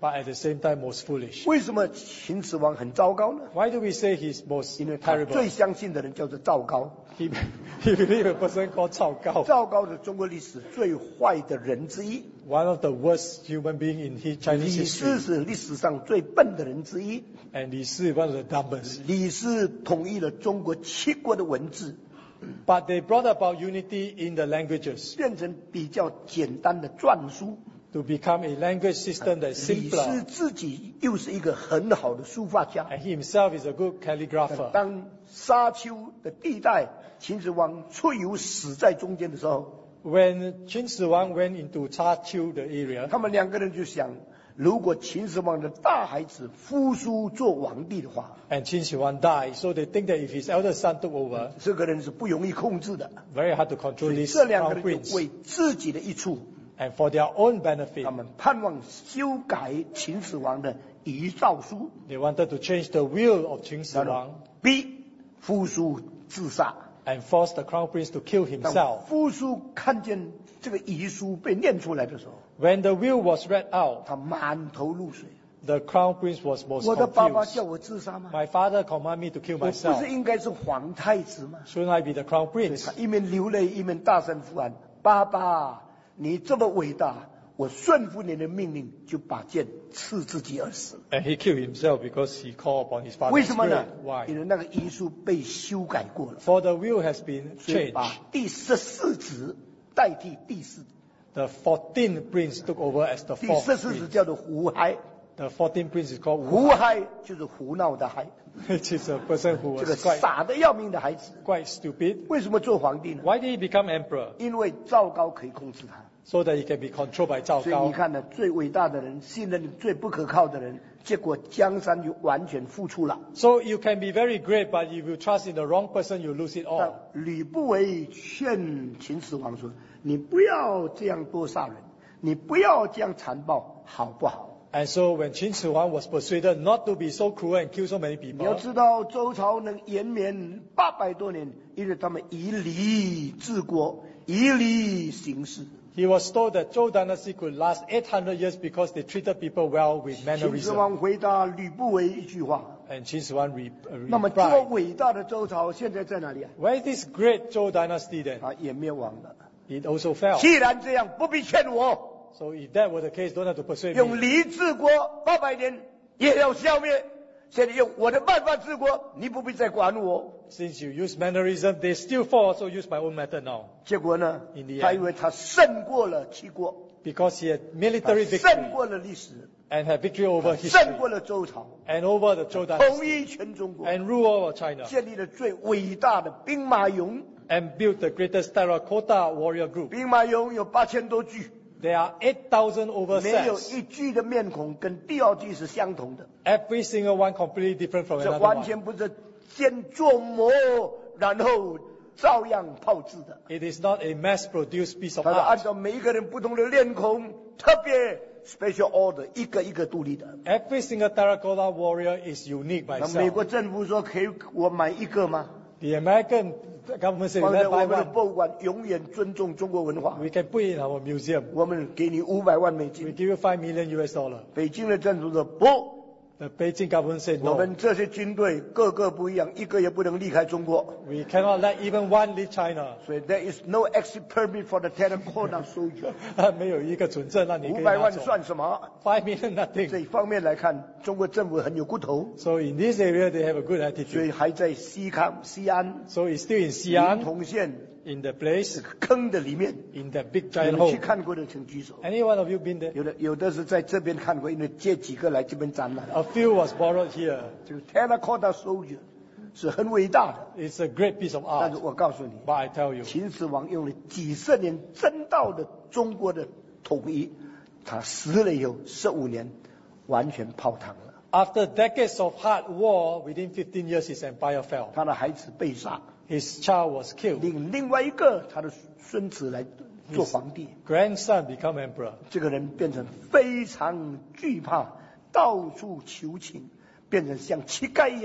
but at the same time most foolish. 为什么秦始皇很糟糕呢？ Why do we say he's most 因为他 terrible? 最相信的人叫做赵高。 He, he believed a person called Cao Cao, 赵高是中国历史最坏的人之一， one of the worst human being in his Chinese 李斯 history, 是历史上最笨的人之一。 and Li Si one of the dumbest. 李斯统一了中国七国的文字， But they brought about unity in the languages 变成比较简单的篆书。 to become a language system that's 李斯 simpler. 自己又是一个很好的书法家。 And he himself is a good calligrapher. 当沙丘的地带，秦始皇出游死在中间的时候， When Qin Shi Huang went into Cha Qiu the area, 他们两个人就想，如果秦始皇的大孩子扶苏做皇帝的话， and Qin Shi Huang died, so they think that if his elder son took over, 这个人是不容易控制的。 very hard to control 所以 this 这两个 crown 人就 prince. 为自己的益处， And for their own benefit, 他们盼望修改秦始皇的遗诏书， they wanted to change the will of Qin Shi 然后 Huang 逼扶苏自杀。 and force the crown prince to kill 当 himself. 扶苏看见这个遗书被念出来的时候， When the will was read out, 他满头露水。 the crown prince was most 我的爸爸 confused. 叫我自杀吗？ My father commanded me to kill 我不 myself. 是应该是皇太子吗？ Shouldn't I be the crown 所以 prince? 他一面流泪，一面大声呼喊：“爸爸，你这么伟大，我顺服你的命令，就把剑刺自己而死。 And he killed himself because he called upon his ” 为 father's 什么呢 spirit.？ 因 Why? 为那个遗书被修改过了， For the will has been 所以把 changed. 第十四子代替第四， The fourteenth prince took over as the 第 fourth 十四子 prince. 叫做胡亥， The fourteenth prince is called 胡 Wu, 亥就是胡闹的亥， which is a person who 这个 was quite, 傻得要命的孩子。 quite stupid. 为什么做皇帝呢？ Why did he become emperor? 因为赵高可以控制他。 So that he can be controlled by Zhao 所以你 Gao. 看呢，最伟大的人，信任最不可靠的人，结果江山就完全付出了。 So you can be very great, but if you trust in the wrong person, you lose it 但 all. 吕不韦劝秦始皇说：“你不要这样多杀人，你不要这样残暴，好不好？ And so when Qin Shi Huang was persuaded not to be so cruel and kill so many 你要 people, 知道，周朝能延绵八百多年，因为他们以礼治国，以礼行事。 he was told that Zhou dynasty could last eight hundred years because they treated people well with 秦始 mannerism. 皇回答吕不韦一句话。 And Qin Shi Huang re, 那么，这么 replied, 伟大的周朝现在在哪里啊？ where is this great Zhou dynasty then? 啊，也灭亡了。 It also fell. 既然这样，不必劝我。 So if that were the case, don't have to persuade 用 me. 礼治国八百年，也要消灭。现在用我的办法治国，你不必再管我。 Since you use mannerism, they still fall, so use my own method now. 结果呢 In the，end 他以为他胜过了齐国， Because he had 他 military 胜 victory 过了历史， and had victory over 胜过 history 了周朝， and over the Zhou 统 dynasty 一全中国， and rule over China 建立了最伟大的兵马俑。 and built the greatest terracotta warrior group. 兵马俑有八千多具， There are eight thousand 没有 oversets. 一具的面孔跟第二具是相同的， Every single one completely different from 这 another 完 one. 全不是先做模，然后照样炮制的。 It is not a mass-produced piece of 他是按 art. 照每一个人不同的脸孔，特别 special order，一个一个独立的。 Every single terracotta warrior is unique by 那美 itself. 国政府说可以我买一个吗？ The American government said, 放在 let's 我 buy 们的 one. 博物馆，永远尊重中国文化。 We can put it in our museum. 我们给你五百万美 We 金。 give you five million U S dollar. 北京的政府说不， The Beijing government said 我 no. 们这些军队个个不一样，一个也不能离开中国。 We cannot let even one leave China. 所以 there is no exit permit for the terracotta soldier。 没有一个准证让你可以拿走。 五百万算什么？ Five million 这 nothing. 一方面来看，中国政府很有骨头， So in this area they have a good 所 attitude. 以还在西康、西安、 So it's still in 临 Xi'an, 潼县 in the place, 坑的里面。 in that big 你 giant 们去 hole. 看过的请举手。 Any one of you been there? 有的有的是在这边看过，因为借几个来这边展览。 A few was borrowed here. 这个 terracotta soldier 是很伟大的， It's a great piece of 但是 art. 我告诉你， But I tell you, 秦始皇用了几十年争到的中国的统一，他死了以后十五年完全泡汤了， after decades of hard war, within fifteen years his empire fell. 他的孩子被杀， His child was killed. 另另外一个他的孙子来做皇帝， Grandson become emperor. 这个人变成非常惧怕，到处求情，变成像乞丐一样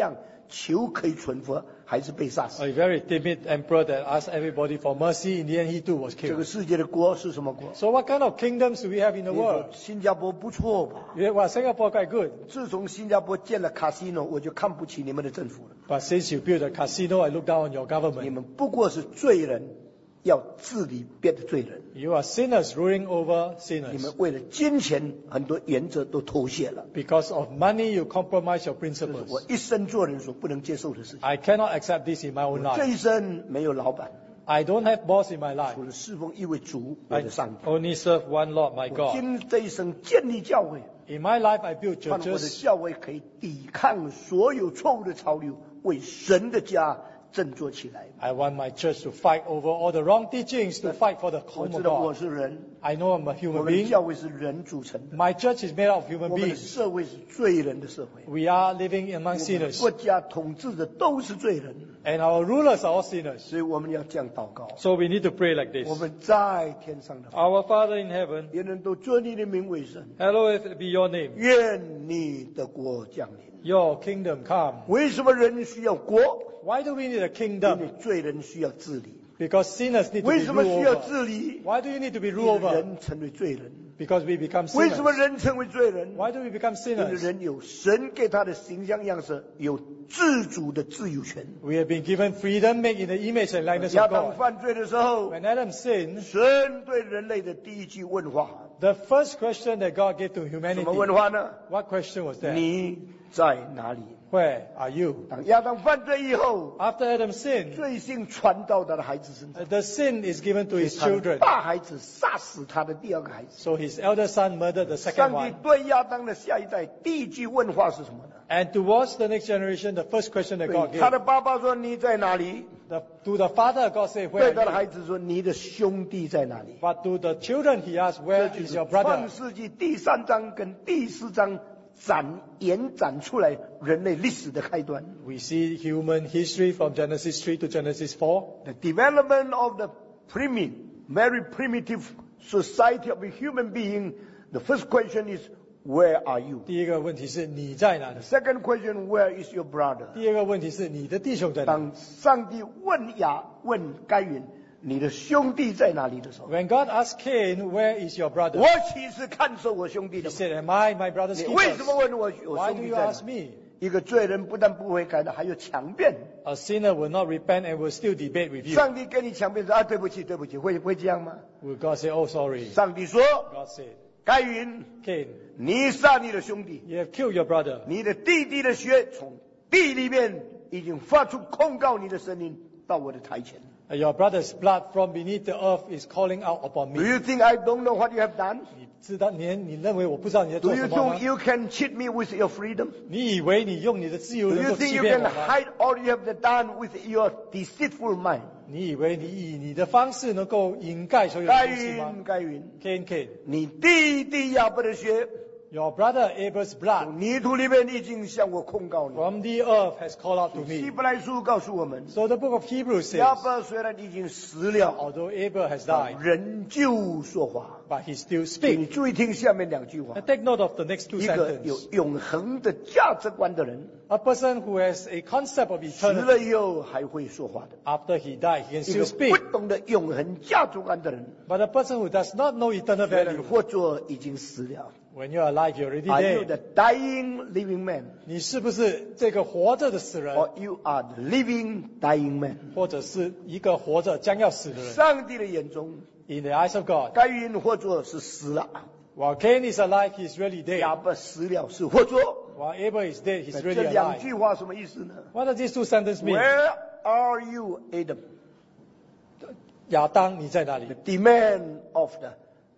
求可以存活，还是被杀死。 A very timid emperor that asked everybody for mercy. In the end, he too was 这个 killed. 世界的国是什么国？ So what kind of kingdoms do we have in the 你说 world? 新加坡不错吧？ Yeah, well, Singapore quite good. 自从新加坡建了 casino， 我就看不起你们的政府了。 But since you built a casino, I look down on your 你 government. 们不过是罪人，要治理别的罪人。 You are sinners ruling over 你 sinners. 们为了金钱，很多原则都妥协了。 Because of money, you compromise your 这是我 principles. 一生做人所不能接受的事情。 I cannot accept this in my own 这 life. 一生没有老板， I don't have boss in my life. 除了侍奉一位主，我 I 的上帝。 only serve one Lord, my 我 God. 今这一生建立教会， In my life, I built 让我的 churches. 教会可以抵抗所有错误的潮流，为神的家振作起来。 I want my church to fight over all the wrong teachings, to fight for the 我 home 知 of 道我 God. 是人， I know I'm a 我 human 们的 being. 教会是人组成的， My church is made up of human 我们的 beings. 社会是罪人的社会， We are living 我 among 们的 sinners. 国家统治的都是罪人， And our rulers are all sinners. 所以我们要这样祷告。 So we need to pray like this. 我们在天上的父， Our Father in heaven, 人人都尊你的名为神， hallowed be your name. 愿你的国降临。 Your kingdom come. 为什么人需要国？ Why do we need a 因 kingdom? 为罪人需要治理。 Because sinners need to 为 be 什么需 ruled 要 over. 治理？ Why do you need to be 因 ruled 为 over? 人成为罪人。 Because we become 为什么 sinners. 人成为罪人？ Why do we become 因为 sinners? 人有神给他的形象样式，有自主的自由权。 We have been given freedom made in the image and likeness 亚 of 当 God. 犯罪的时候， When Adam sinned, 神对人类的第一句问话， the first question that God gave to 什么 humanity, 问话呢？ what question was that? 你在哪里？ Where are you? 当亚当犯罪以后， After Adam sinned, 罪性传到他的孩子身上， uh, the sin is given to his 他的 children. 大孩子杀死他的第二个孩子。 So his elder son murdered the second 上帝 one. 对亚当的下一代第一句问话是什么呢？ And towards the next generation, the first question that 对 God 他的 gave, 爸爸说你在哪里？ the, to the father, God said, 对 where 他的 are 孩 you? 子说你的兄弟在哪里？ But to the children, he asked, 这 where 就 is 是 your 创 brother? 世纪第三章跟第四章展延展出来人类历史的开端。 We see human history from Genesis three to Genesis four. The development of the primitive, very primitive society of a human being. The first question is, where are you? 第一个问题是你在哪里？ The second question, where is your brother? 第二个问题是你的弟兄在哪里？ 当上帝问亚问该隐，你的兄弟在哪里的时候， When God asked Cain, where is your brother? 我岂是看守我兄弟 He 的？ said, am I my brother's 你为什么 keeper? 问我我 Why 兄 do 弟 you 在哪 ask？me? 一个罪人不但不悔改的，还有强辩。 A sinner will not repent and will still debate with you. 上帝跟你强辩说啊，对不起，对不起，会会这样吗？ Will God say, oh, sorry? 上帝说， God said, 该隐， Cain, 你杀你的兄弟， you have killed your brother. 你的弟弟的血从地里面已经发出控告你的声音到我的台前。 Your brother's blood from beneath the earth is calling out upon Do me. you think I don't know what you have done? 你知道你你认为我不知道你在 Do 做 you 什么吗 think？you can cheat me with your freedom? 你以为你用你的自由 Do 能 you 够 think 欺 you 骗 can 我吗？ hide all you have done with your deceitful mind? 你以为你以你的方式能够掩盖所有的该东西吗隐，该隐， ？Cain, Cain, 你弟弟亚伯的血 your brother Abel's blood 从泥土里面已经向我控告你。 from the earth has called out to 希 me. 伯来书告诉我们， So the book of Hebrews 亚 says, 伯虽然已经死了， although Abel has died, 仍旧说话。 but he still 所以你 speaks. 注意听下面两句话 And。take note of the next two 一个有 sentences. 永恒的价值观的人， A person who has a concept of 死了 eternity, 以后还会说话的； after he died, he can 一 still 个 speak. 不懂得永恒价值观的人， But a person who does not know eternal 虽然 value, 或者已经死了。 when you're alive, you're already Are you dead. the dying living man, 你是不是这个活着的死人， or you are the living dying man？ 或者是一个活着将要死的人上帝的眼中， ？In the eyes of God, 该隐或者是死了， while Cain is alive, he's really 亚 dead. 伯死了是或者。 While Abel is dead, he's 这 really 两 alive. 句话什么意思呢 What does these two sentences mean? ？Where are you, Adam? 亚当，你在哪里 The demand of the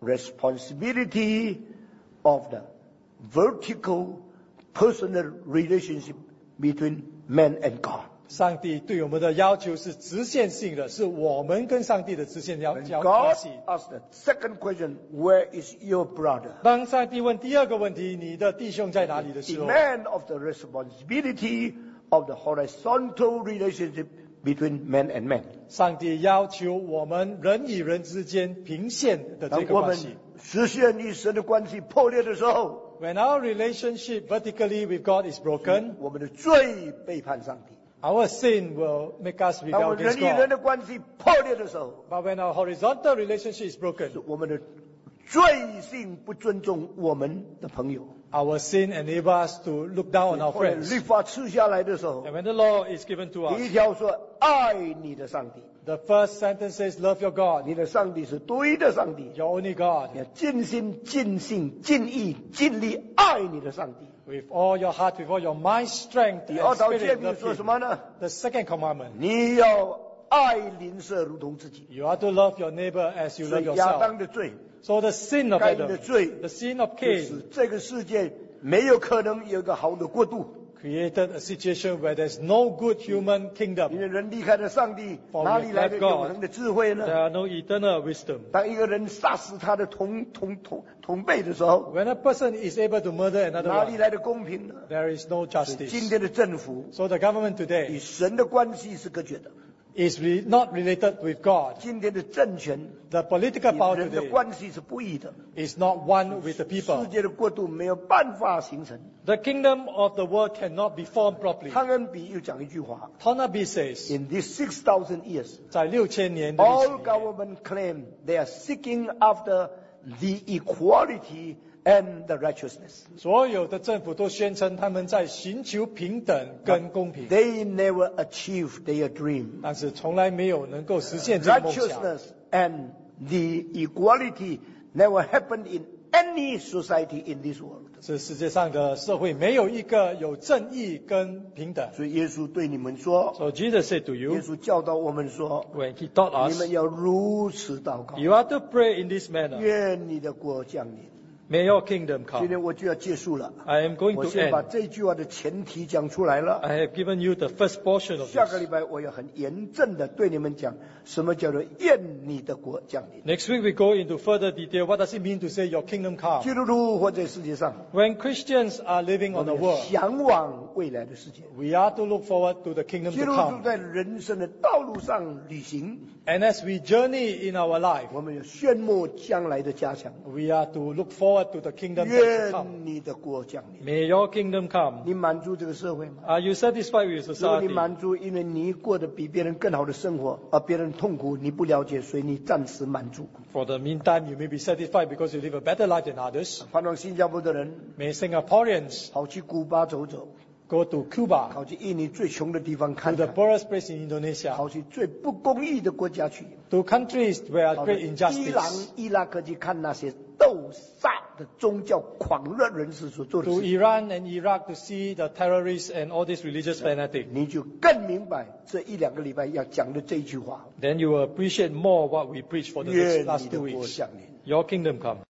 responsibility of the vertical personal relationship between man and God. 上帝对我们的要求是直线性的，是我们跟上帝的直线交 When 交 God 关系。 asked the second question, where is your brother? 当上帝问第二个问题，你的弟兄在哪里的时候， Demand of the responsibility of the horizontal relationship between man and man. 上帝要求我们人与人之间平线的这当我们个关系。 实现与神的关系破裂的时候， When our relationship vertically with God is broken, 我们的罪背叛上帝。 our sin will make us 当我 rebel 们人 against 与人 God. 的关系破裂的时候， But when our horizontal relationship is broken, 我们的罪性不尊重我们的朋友。 our sin enables us to look down on our 后来 friends. 律法赐下来的时候， And when the law is given to 第一 us, 条说爱你的上帝， the first sentence says, love your God, 你的上帝是对的上帝， your only God, 你要尽心、尽性、尽意、尽力爱你的上帝。 with all your heart, with all your mind, strength, 第二 and 条诫 spirit. 命 Love 说什 him. 么呢？ The second commandment, 你要爱邻舍如同自己。 you are to love your neighbor as you 所 love 以亚 yourself. 当的罪， So the sin of 该隐的 Adam, 罪， the sin of 就 Cain, 是这个世界没有可能有一个好的国度， created a situation where there's no good human 因 kingdom. 为人离开了上帝， For 哪里来的 we have left 永恒的智慧 There 呢？ are no eternal wisdom. 当一个人杀死他的同同同同辈的时候， When a person is able to murder another 哪里 one, 来的公平呢？ there is no 今 justice. 天的政府 So the government 与 today 神的关系是隔绝的， is re- not related with God. 今天的政权 The political 与 power 人的 today 关系是不义的， is not one with the 世 people. 界的国度没有办法形成。 The kingdom of the world cannot be formed properly. 汤恩比又讲一句话 Tonabi says, ：In these six thousand years, 在六千年的历史 all 里面 government claim they are seeking after the equality and the righteousness. 所有的政府都宣称他们在寻求平等跟公平， They never achieve their dream. 但是从来没有能够实现这个梦想。 Righteousness and the equality never happened in any society in this world. 这世界上的社会没有一个有正义跟平等。 所以耶稣对你们说， So Jesus said to 耶 you, 稣教导我们说， when he taught 你 us, 们要如此祷告， you are to pray in this manner. 愿你的国降临。 May your kingdom 今 come. 天我就要结束了， I am going 我 to 先把 end. 这句话的前提讲出来了。 I have given you the first portion of 下个 this. 礼拜我要很严正的对你们讲，什么叫做愿你的国降临。 Next week we go into further detail. What does it mean to say your kingdom 基 come? 督徒活在世界上， When Christians are living 我 on the 们要 world, 向往未来的世界。 we are to look forward to the kingdom 基 to 督徒 come. 在人生的道路上旅行， And as we journey in our life, 我们要炫目将来的加强。 we are to look forward to the kingdom that to come. 愿你的国降临。 May your kingdom come. 你满足这个社会吗？ Are you satisfied with 如果你 society? 满足，因为你过得比别人更好的生活，而别人痛苦，你不了解，所以你暂时满足。 For the meantime, you may be satisfied because you live a better life than others. 换到新加坡的人， May Singaporeans 跑去古巴走走， go to Cuba, 跑去印尼最穷的地方 to 看 the 看， poorest place in Indonesia, 跑去最不公义的国家去， to countries where are 跑到 great 伊朗 injustice, 伊拉克去看那些斗杀的宗教狂热人士所做的 to 事， Iran and Iraq to see the terrorists and all these religious fanatics. 你就更明白这一两个礼拜要讲的这一句话： Then you will appreciate more what we preach for the 愿 next 你 last 的 two 国 weeks. 降临。 Your kingdom come.